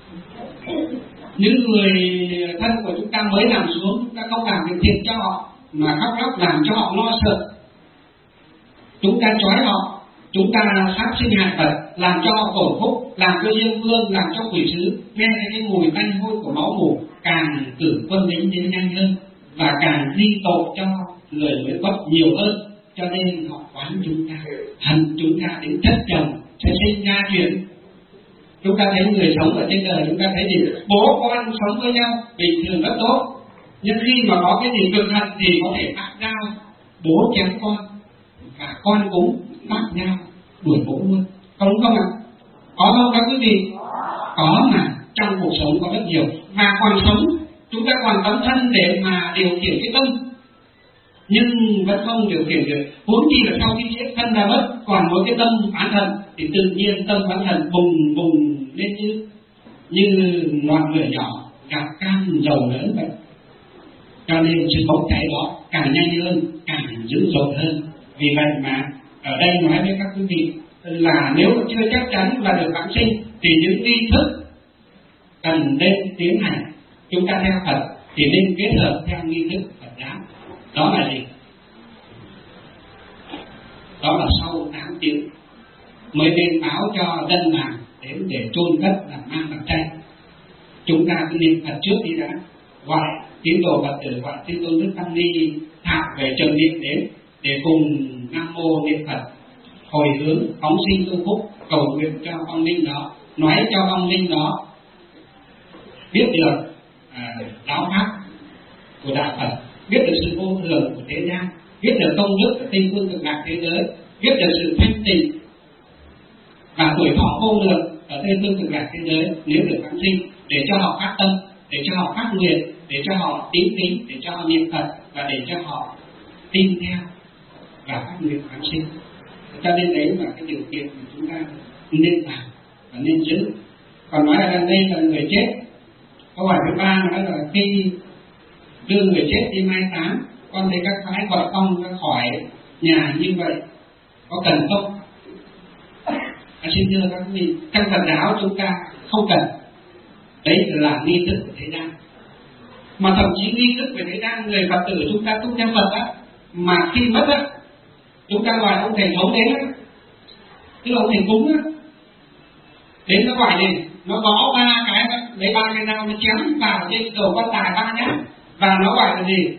Những người thân của chúng ta mới nằm xuống, chúng ta không làm việc thiện cho họ mà khóc lóc làm cho họ lo sợ. Chúng ta trói họ, chúng ta sát sinh hại vật, làm cho họ khổ phúc, làm cho dương vương, làm cho quỷ sứ nghe thấy cái mùi tanh hôi của máu mủ, càng cử quân lính đến nhanh hơn và càng di tội cho người mới quất nhiều hơn. Cho nên họ oán chúng ta, hận chúng ta đến chất chồng sẽ sinh ra chuyện. Chúng ta thấy người sống ở trên đời, chúng ta thấy gì? Bố con sống với nhau bình thường rất tốt, nhưng khi mà có cái gì cực hận thì có thể bắt nhau, bố chém con và con cũng bắt nhau đuổi bố luôn. Có đúng không ạ? Có không các quý vị? Có mà, trong cuộc sống có rất nhiều. Và còn sống, chúng ta còn tấm thân để mà điều khiển cái tâm, nhưng vẫn không điều khiển được. Huống chi là sau khi chết thân đã mất, còn một cái tâm oán hận thì tự nhiên tâm oán hận bùng bùng lên như như ngọn lửa nhỏ gặp cam dầu lớn vậy. Cho nên sự bốc cháy đó càng nhanh hơn, càng dữ dội hơn. Vì vậy mà ở đây nói với các quý vị là nếu mà chưa chắc chắn là được vãng sinh thì những nghi thức cần nên tiến hành. Chúng ta theo Phật thì nên kết hợp theo nghi thức Phật giáo. Đó là gì? Đó là sau tám tiếng mới nên báo cho dân làng đến để chôn cất làm mang làm chay. Chúng ta cứ niệm Phật trước đi đã, gọi tín đồ Phật tử, gọi tín tôn Đức Tăng Ni thạo về trường niệm đến để cùng Nam Mô niệm Phật, hồi hướng phóng sinh tu phúc, cầu nguyện cho vong linh đó, nói cho vong linh đó biết được à, giáo pháp của đạo Phật, biết được sự vô thường của thế gian, biết được công đức của Tây Phương Cực Lạc thế giới, biết được sự thanh tịnh và tuổi thọ vô lượng ở Tây Phương Cực Lạc thế giới nếu được vãng sinh, để cho họ phát tâm, để cho họ phát nguyện, để cho họ tín tín, để cho họ niệm Phật và để cho họ tin theo và phát nguyện vãng sinh. Cho nên đấy là cái điều kiện mà chúng ta nên làm và nên giữ. Còn nói ở gần đây là người chết. Câu hỏi thứ ba nói là khi đưa người chết đi mai táng, con thấy các phái gọi con ra khỏi nhà như vậy có cần không? À, xin thưa các vị, trong Phật giáo chúng ta không cần. Đấy là nghi thức của thế gian. Mà thậm chí nghi thức về thế gian, người Phật tử chúng ta tu theo Phật á, mà khi mất á, chúng ta gọi ông thầy thống đến á, tức là ông thầy cúng á, đến nó gọi gì? Nó gõ ba cái, lấy ba cái dao nó chém vào trên đầu quan tài ba nhát, và nó gọi là gì?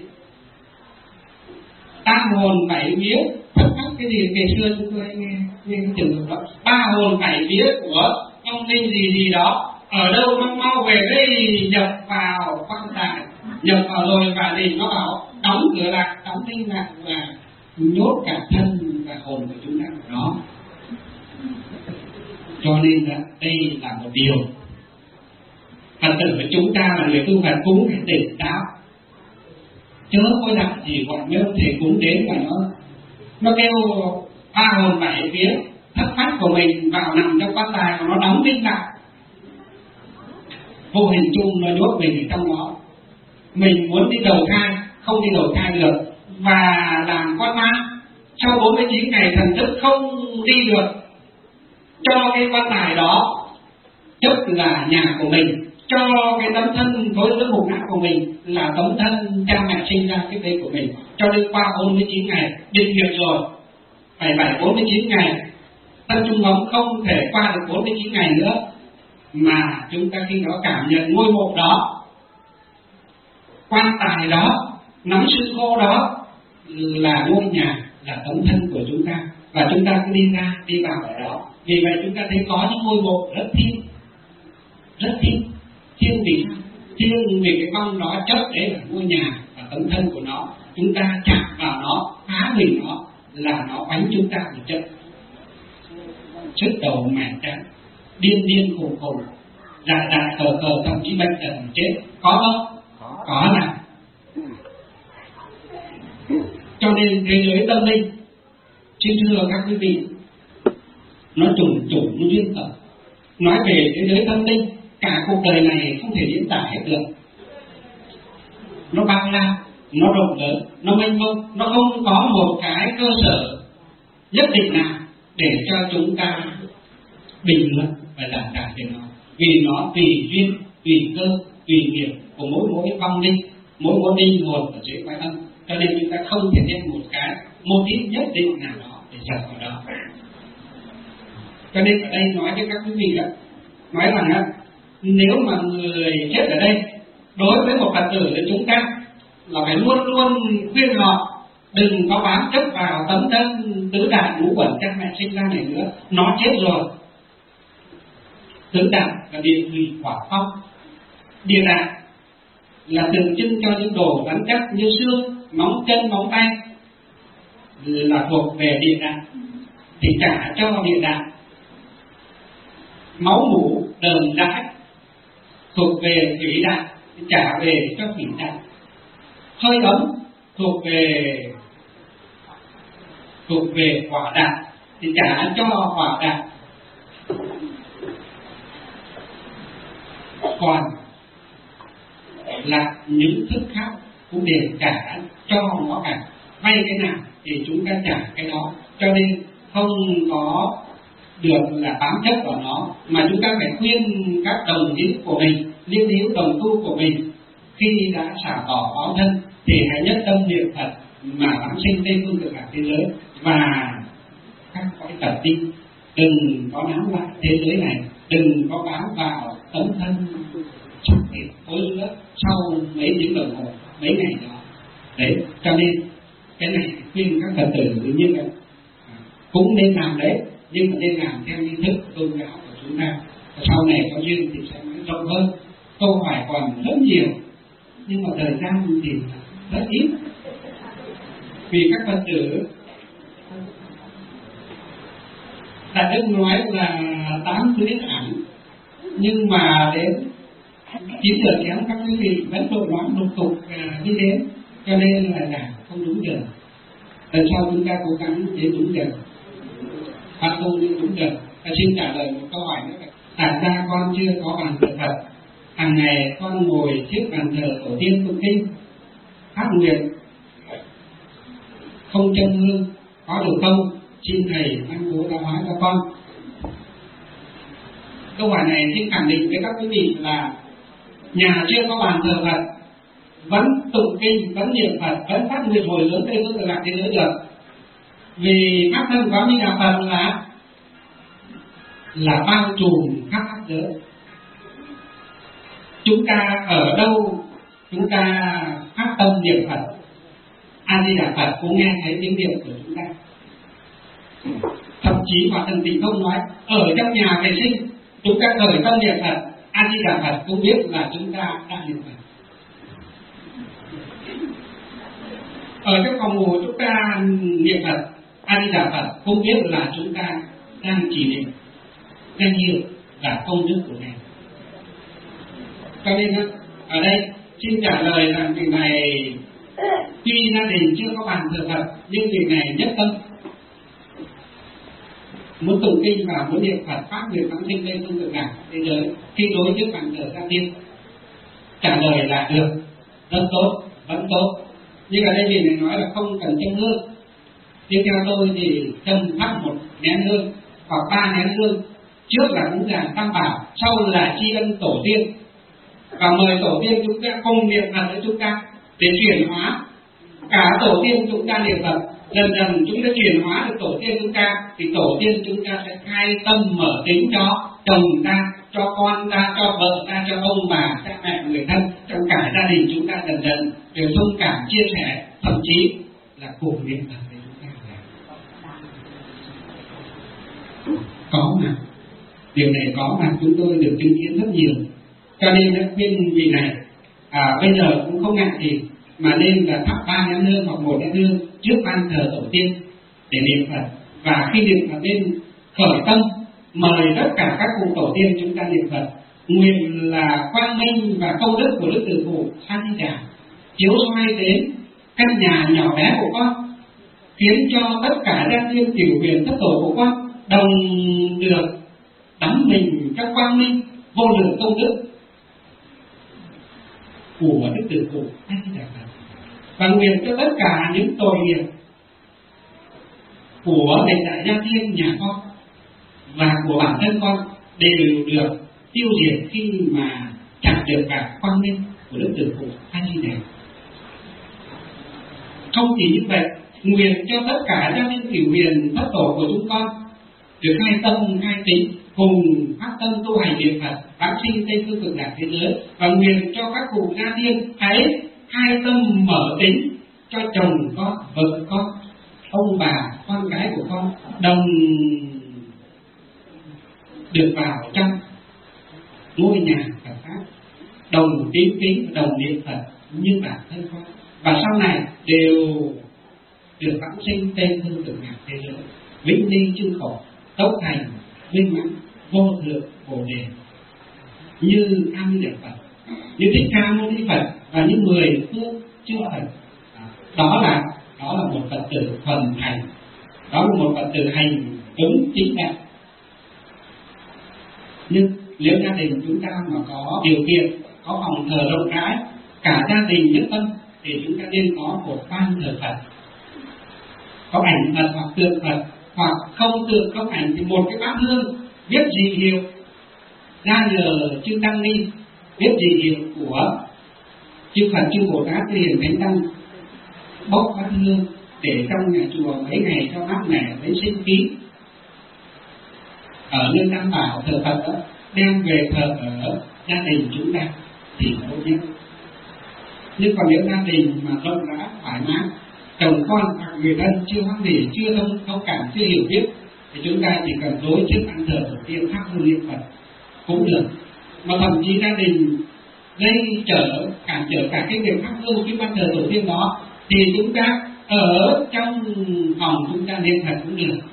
Tam hồn bảy vía. Thắc mắc cái gì ngày xưa chúng tôi nghe nghe cái trường hợp đó, ba hồn bảy vía của ông linh gì gì đó ở đâu nó mau về đây nhập vào quan tài, nhập vào rồi và gì nó bảo đóng cửa lại, đóng linh lại và nhốt cả thân và hồn của chúng ta vào đó. Cho nên là đây là một điều Phật tử của chúng ta là người tu Phật cúng phải tỉnh táo, chớ có đặt gì gọi mấy ông thầy cúng đến và nó nó kêu ba hồn bảy vía thất phách của mình vào nằm trong quan tài và nó đóng linh lại, vô hình chung nó nhốt mình ở trong đó. Mình muốn đi đầu thai không đi đầu thai được, và làm con ma sau bốn mươi chín ngày thần thức không đi được, cho cái quan tài đó tức là nhà của mình, cho cái tấm thân thối giữa mục nát của mình là tấm thân cha mẹ sinh ra cái đây của mình. Cho đến qua bốn mươi chín ngày định nghiệp rồi, phải bảy bốn mươi chín ngày, thân trung ống không thể qua được bốn mươi chín ngày nữa, mà chúng ta khi đó cảm nhận ngôi mộ đó, quan tài đó, nắm sự khô đó là ngôi nhà, là tấm thân của chúng ta, và chúng ta cứ đi ra đi vào ở đó. Vì vậy chúng ta thấy có những ngôi mộ rất thiêng, rất thiêng. Thiêng vì thiêng vì cái vong đó chấp đấy là ngôi nhà và tấm thân của nó, chúng ta chạm vào nó, phá hủy nó là nó bánh chúng ta một trận, sức đầu mẻ trắng, điên điên khùng khùng, dại dại khờ khờ, thậm chí bệnh tật chết. Có không? Có, có là. Cho nên thế giới tâm linh, xin thưa các quý vị, nó trùng trùng nó duyên phận. Nói về thế giới tâm linh, cả cuộc đời này không thể diễn tả hết được. Nó bao la, nó rộng lớn, nó mênh mông, nó không có một cái cơ sở nhất định nào để cho chúng ta bình luận và giảng giải về nó, vì nó tùy duyên tùy cơ, tùy nghiệp của mỗi mỗi vong linh, mỗi mỗi linh hồn ở dưới cõi âm. Cho nên chúng ta không thể đem một cái mô típ nhất định nào đó để dập vào đó. Cho nên ở đây nói với các quý vị đó, nói rằng á, nếu mà người chết ở đây đối với một Phật tử của chúng ta là phải luôn luôn khuyên họ đừng có bám chấp vào tấm thân tứ đại ngũ quẩn cha mẹ sinh ra này nữa, nó chết rồi. Tứ đại là địa thủy hỏa phong, địa đại là tượng trưng cho những đồ rắn chắc như xương, móng chân, móng tay là thuộc về địa đại, thì trả cho địa đại. Máu mủ đờm đãi thuộc về thủy đại, trả về cho thủy đại. Hơi ấm thuộc về thuộc về hỏa đại, thì trả cho hỏa đại. Còn là những thức khác cũng đều trả cho nó cả, vay cái nào thì chúng ta trả cái đó. Cho nên không có được là bám chấp vào nó, mà chúng ta phải khuyên các đồng hữu của mình, liên hữu đồng tu của mình, khi đã xả bỏ báo thân thì hãy nhất tâm niệm Phật mà vãng sinh tây phương cực lạc thế giới và các cõi tập tinh. Đừng có nắm lại thế giới này, đừng có bám vào tấm thân trong cái khối nước sau mấy tiếng đồng hồ, mấy ngày đó. Đấy, cho nên cái này khuyên các Phật tử như vậy cũng nên làm đấy, nhưng mà nên làm theo nghi thức tôn giáo của chúng ta. Và sau này có duyên thì sẽ nói rộng hơn. Câu hỏi còn rất nhiều, nhưng mà thời gian thì rất ít. Vì các Phật tử Đại Đức nói là tám thứ đến ảnh, nhưng mà đến chín giờ kém các quý vị vẫn đội nón lục tục đi đến, cho nên là giảng không đúng giờ. Lần sau chúng ta cố gắng đến đúng giờ, phát tu đến đúng giờ. Và xin trả lời một câu hỏi nữa. Tại ra con chưa có bàn thờ Phật, hàng ngày con ngồi trước bàn thờ tổ tiên tụng kinh, phát nguyện, không châm hương, có được không? Xin thầy ban bố giáo hóa cho con. Câu hỏi này xin khẳng định với các quý vị là nhà chưa có bàn thờ Phật vẫn tụng kinh, vẫn niệm Phật, vẫn phát nguyện hồi hướng tây phương cực lạc thế giới được. Vì pháp thân của Như Đạo Phật là là bao trùm khắp pháp giới. Chúng ta ở đâu chúng ta phát tâm niệm Phật, A Di Đà Phật cũng nghe thấy tiếng niệm của chúng ta. Thậm chí Hòa Thượng Tịnh Không nói ở trong nhà vệ sinh chúng ta khởi tâm niệm Phật, A Di Đà Phật cũng biết là chúng ta đang niệm Phật. Ở trong phòng ngủ chúng ta niệm Phật, A Di Đà Phật cũng biết là chúng ta đang chỉ niệm danh hiệu và công đức của Ngài. Cho nên ở đây xin trả lời rằng vị này tuy gia đình chưa có bàn thờ Phật nhưng vị này nhất tâm muốn tụng kinh và muốn niệm Phật pháp nguyện vãng sinh tây phương cực lạc thế giới khi đối trước bàn thờ gia tiên. Trả lời là được, rất tốt, vẫn tốt. Nhưng ở đây vị này nói là không cần châm hương. Nhưng theo tôi thì châm thắp một nén hương hoặc ba nén hương, trước là cúng dường tam bảo, sau là tri ân tổ tiên, và mời tổ tiên chúng ta cùng niệm Phật với chúng ta để chuyển hóa cả tổ tiên chúng ta niệm Phật. Dần dần chúng ta chuyển hóa được tổ tiên chúng ta, thì tổ tiên chúng ta sẽ khai tâm mở tính cho chồng ta, cho con ta, cho vợ ta, cho ông bà, cha mẹ, người thân trong cả gia đình chúng ta dần dần đều thông cảm, chia sẻ, thậm chí là cùng niệm Phật với chúng ta. Có mà, điều này có mà chúng tôi được chứng kiến rất nhiều. Cho nên đã khuyên vị này à, bây giờ cũng không ngại gì mà nên là thắp ba nén hương hoặc một nén hương trước ban thờ tổ tiên để niệm Phật. Và khi niệm Phật nên khởi tâm mời tất cả các cụ tổ tiên chúng ta niệm Phật, nguyện là quang minh và công đức của Đức Từ Phụ A Di Đà chiếu soi đến căn nhà nhỏ bé của con, khiến cho tất cả gia tiên tiểu huyền thất tổ của con đồng được đắm mình trong quang minh vô lượng công đức của Đức Từ Phụ A Di Đà Phật. Và nguyện cho tất cả những tội nghiệp của đại đại gia tiên nhà con và của bản thân con đều được tiêu diệt khi mà chẳng được cả quang minh của Đức Từ Phụ A Di Đà. Không chỉ như vậy, nguyện cho tất cả gia đình cửu huyền thất tổ của chúng con được hai tâm hai tính, cùng phát tâm tu hành niệm Phật, vãng sinh Tây Phương Cực Lạc thế giới, và nguyện cho các cụ gia tiên hãy hai tâm mở tính cho chồng con, vợ con, ông bà, con cái của con đồng được vào trong ngôi nhà Phật pháp, đồng tín kính, đồng niệm Phật như bản thân con, và sau này đều được vãng sinh Tây Phương Cực Lạc thế giới, vĩnh ly chư khổ, tốc thành viên mãn vô thượng bồ đề, như A Di Đà Phật, như Thích Ca Mâu Ni Phật và như mười phương chư Phật. Đó là đó là một Phật tử thuần thành, đó là một Phật tử hành đúng chính đạo. Nhưng nếu gia đình chúng ta mà có điều kiện, có phòng thờ rộng rãi, cả gia đình nhất tâm, thì chúng ta nên có một ban thờ Phật, có ảnh Phật hoặc tượng Phật, hoặc không tượng không ảnh thì một cái bát hương viết gì hiệu ra nhờ chư Tăng Ni, viết gì hiệu của chư Phật chư Bồ Tát chư Hiền Thánh Tăng, bốc bát hương để trong nhà chùa mấy ngày cho mát mẻ, lấy sinh khí. Ở nơi Tam Bảo thờ Phật đó, đem về thờ ở gia đình chúng ta thì tốt nhất. Nhưng còn nếu gia đình mà rộng rãi thoải mái, chồng con hoặc người thân chưa hoan hỉ, chưa thông thông cảm, chưa hiểu biết, thì chúng ta chỉ cần đối trước ăn thờ tổ tiên thắp hương niệm Phật cũng được. Mà thậm chí gia đình gây trở cản trở cả cái việc thắp hương cái ban thờ tổ tiên đó, thì chúng ta ở trong phòng chúng ta niệm Phật cũng được.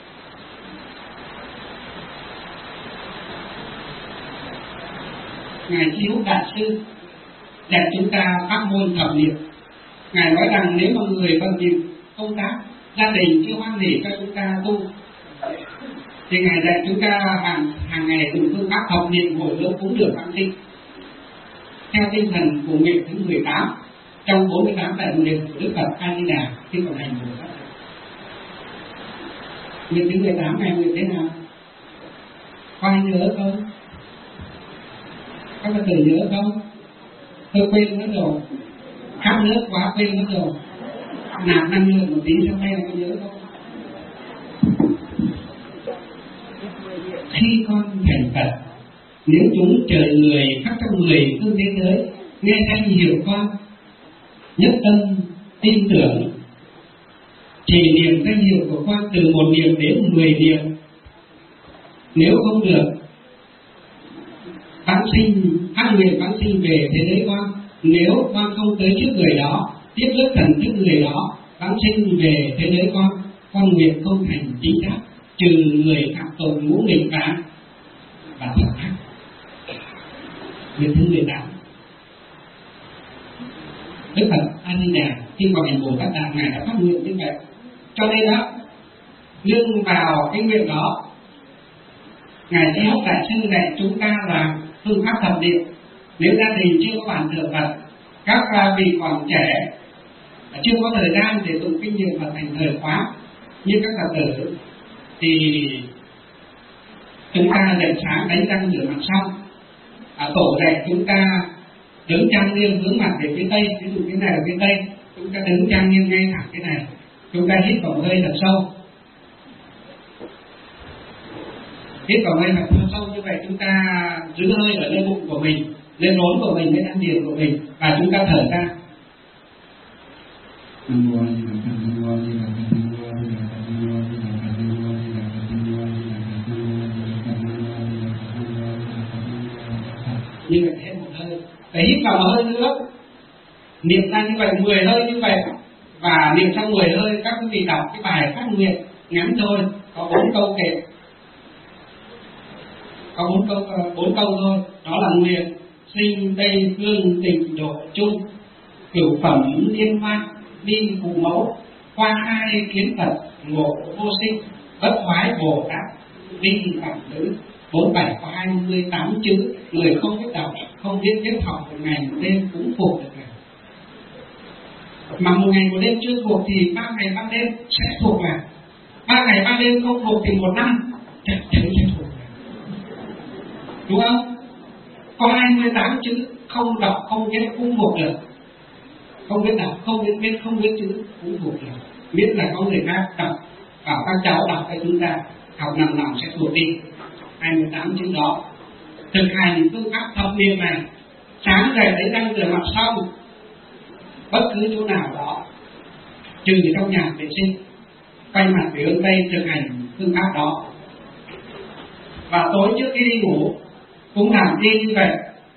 Ngài Chi Húc Đại Sư dạy chúng ta pháp môn thập niệm. Ngài nói rằng nếu mà người bận việc công tác, gia đình chưa hoan hỉ cho chúng ta tu, thì Ngài dạy chúng ta hàng hàng ngày dùng phương pháp thập niệm hồi hướng cũng được vãng sinh. Theo tinh thần của nguyện thứ mười tám trong bốn mươi tám đại nguyện niệm của Đức Phật A Di Đà khi còn hành Bồ Tát. Nguyện thứ mười tám Ngài nguyện thế nào? Có ai nhớ không? Các bạn tự nhớ không? Tôi quên mất rồi, khát nước quá quên mất rồi. Nạp năng lượng một tí trong đây có nhớ không? Khi con thành Phật, nếu chúng trời người khắp trong mười phương thế giới nghe danh hiệu con, nhất tâm tin tưởng, chỉ niệm danh hiệu của con từ một niệm đến mười niệm. Nếu không được vãng sinh, phát nguyện vãng sinh về thế giới con. Nếu con không tới trước người đó, tiếp lớp thần trước người đó, vãng sinh về thế giới con, con nguyện không thành chính xác, trừ người phạm tội ngũ nghịch phàm và tội ác. Nguyện thứ mười tám. Đức Phật A Di Đà khi còn hành Bồ Tát Đạo, Ngài đã phát nguyện như vậy. Cho nên đó, nương vào cái nguyện đó, Ngài Chi Húc Đại Sư dạy chúng ta là phương pháp thập niệm. Nếu gia đình chưa có bàn thờ Phật, các vị còn trẻ, chưa có thời gian để tụng kinh niệm Phật thành thời khóa như các Phật tử, thì chúng ta dậy sáng đánh răng rửa mặt xong, à, tổ dạy chúng ta đứng trang nghiêm hướng mặt về phía tây. Ví dụ cái này ở phía tây, chúng ta đứng trang nghiêm ngay thẳng cái này, chúng ta hít vào hơi thật sâu. Hít vào hơi thật sâu như vậy, chúng ta giữ hơi ở nơi bụng của mình, lên rốn của mình, lên đan điền của mình, và chúng ta thở ra. Như vậy hết một hơi, phải hít vào một hơi nữa, niệm ra như vậy mười hơi như vậy, và niệm trong mười hơi các quý vị đọc cái bài phát nguyện ngắn thôi, có bốn câu kệ, có bốn câu bốn câu thôi. Đó là nguyện sinh Tây Phương tịnh độ chung, cửu phẩm liên hoa đi phụ mẫu, qua hai kiến Phật ngộ vô sinh, bất thoái Bồ Tát đi phạm nữ. Bốn bảy có hai mươi tám chữ, người không biết đọc, không biết viết học một ngày một đêm cũng thuộc được này. Mà một ngày một đêm chưa thuộc thì ba ngày ba đêm sẽ thuộc là, ba ngày ba đêm không thuộc thì một năm chắc chắn sẽ thuộc, đúng không? có hai mươi tám chữ không đọc không viết cũng thuộc được, không biết đọc không biết viết không biết chữ cũng thuộc được, biết là có người khác đọc và các cháu đọc cho chúng ta học năm nào sẽ thuộc đi hai mươi tám chữ đó. Thực hành phương pháp thập niệm này, sáng dậy lấy răng rửa mặt xong, bất cứ chỗ nào đó trừ trong nhà vệ sinh, quay mặt về hướng tây thực hành phương pháp đó. Và tối trước khi đi ngủ cũng làm y như vậy.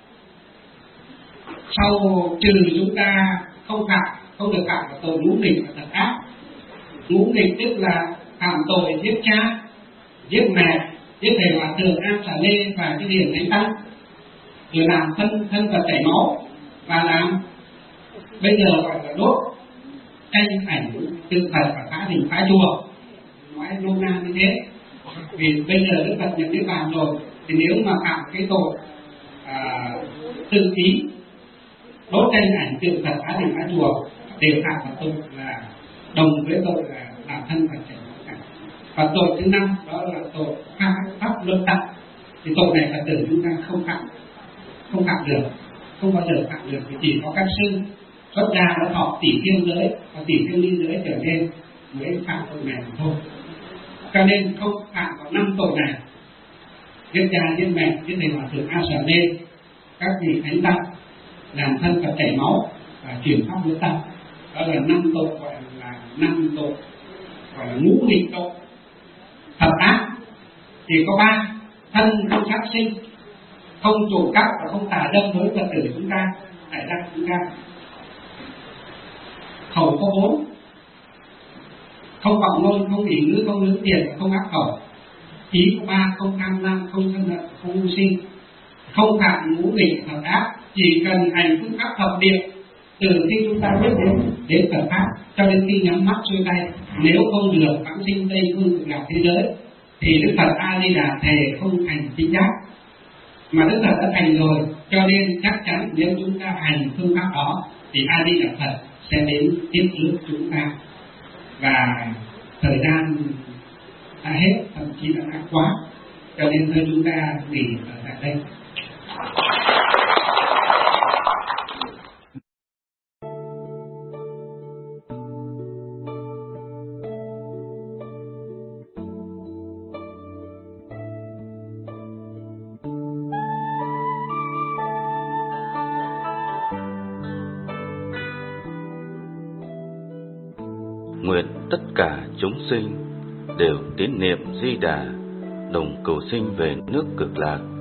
Sau trừ chúng ta không phạm, không được phạm vào tội ngũ nghịch và thật ác. Ngũ nghịch tức là phạm tội giết cha, giết mẹ, giết thầy hòa thượng Am Xà Lê và cái điển thánh tăng, rồi làm thân thân vật chảy máu, và làm bây giờ gọi là đốt tranh ảnh tượng Phật và phá đình phá chùa, nói nôm na như thế. Vì bây giờ Đức Phật nhập niết bàn rồi, thì nếu mà phạm cái tội à, tự ý đốt tranh ảnh tượng Phật phá đình phá chùa đều phạm vào tội là đồng với tội là làm thân Phật chảy máu cả. Và tội thứ năm đó là tội phạm pháp luật tặng. Thì tội này Phật tử chúng ta không phạm, không phạm được, không bao giờ phạm được, thì chỉ có các sư xuất gia đã thọ tỷ thiên giới và tỷ thiên ly giới trở lên mới phạm tội này thôi. Cho nên không phạm vào năm tội này: giết cha, giết mẹ, giết thầy hòa thượng A Xà Lê, các vị thánh tăng, làm thân Phật chảy máu và chuyển pháp luân tăng. Đó là năm tội gọi là năm tội gọi là ngũ nghịch tội. Thật ác thì có ba: thân không sát sinh, không trộm cắp và không tà dâm với Phật tử chúng ta, tại gia chúng ta. Khẩu có bốn: không vọng ngôn, không ỷ ngữ, không nướng tiền và không ác khẩu. Ý có ba: không tham lam, không sân hận, không ngu si, không phạm ngũ nghịch thật ác. Chỉ cần hành phương pháp thập niệm từ khi chúng ta biết đến đến Phật pháp cho đến khi nhắm mắt xuôi tay, nếu không được vãng sinh Tây phương cực lạc thế giới thì Đức Phật A Di Đà thề không thành chính giác. Mà Đức Phật đã thành rồi, cho nên chắc chắn nếu chúng ta hành phương pháp đó thì A Di Đà Phật sẽ đến tiếp rước chúng ta. Và thời gian đã hết, thậm chí là đã quá, cho nên thôi chúng ta nghỉ ở tại đây. Nguyện tất cả chúng sinh đều tín niệm Di Đà, đồng cầu sinh về nước Cực Lạc.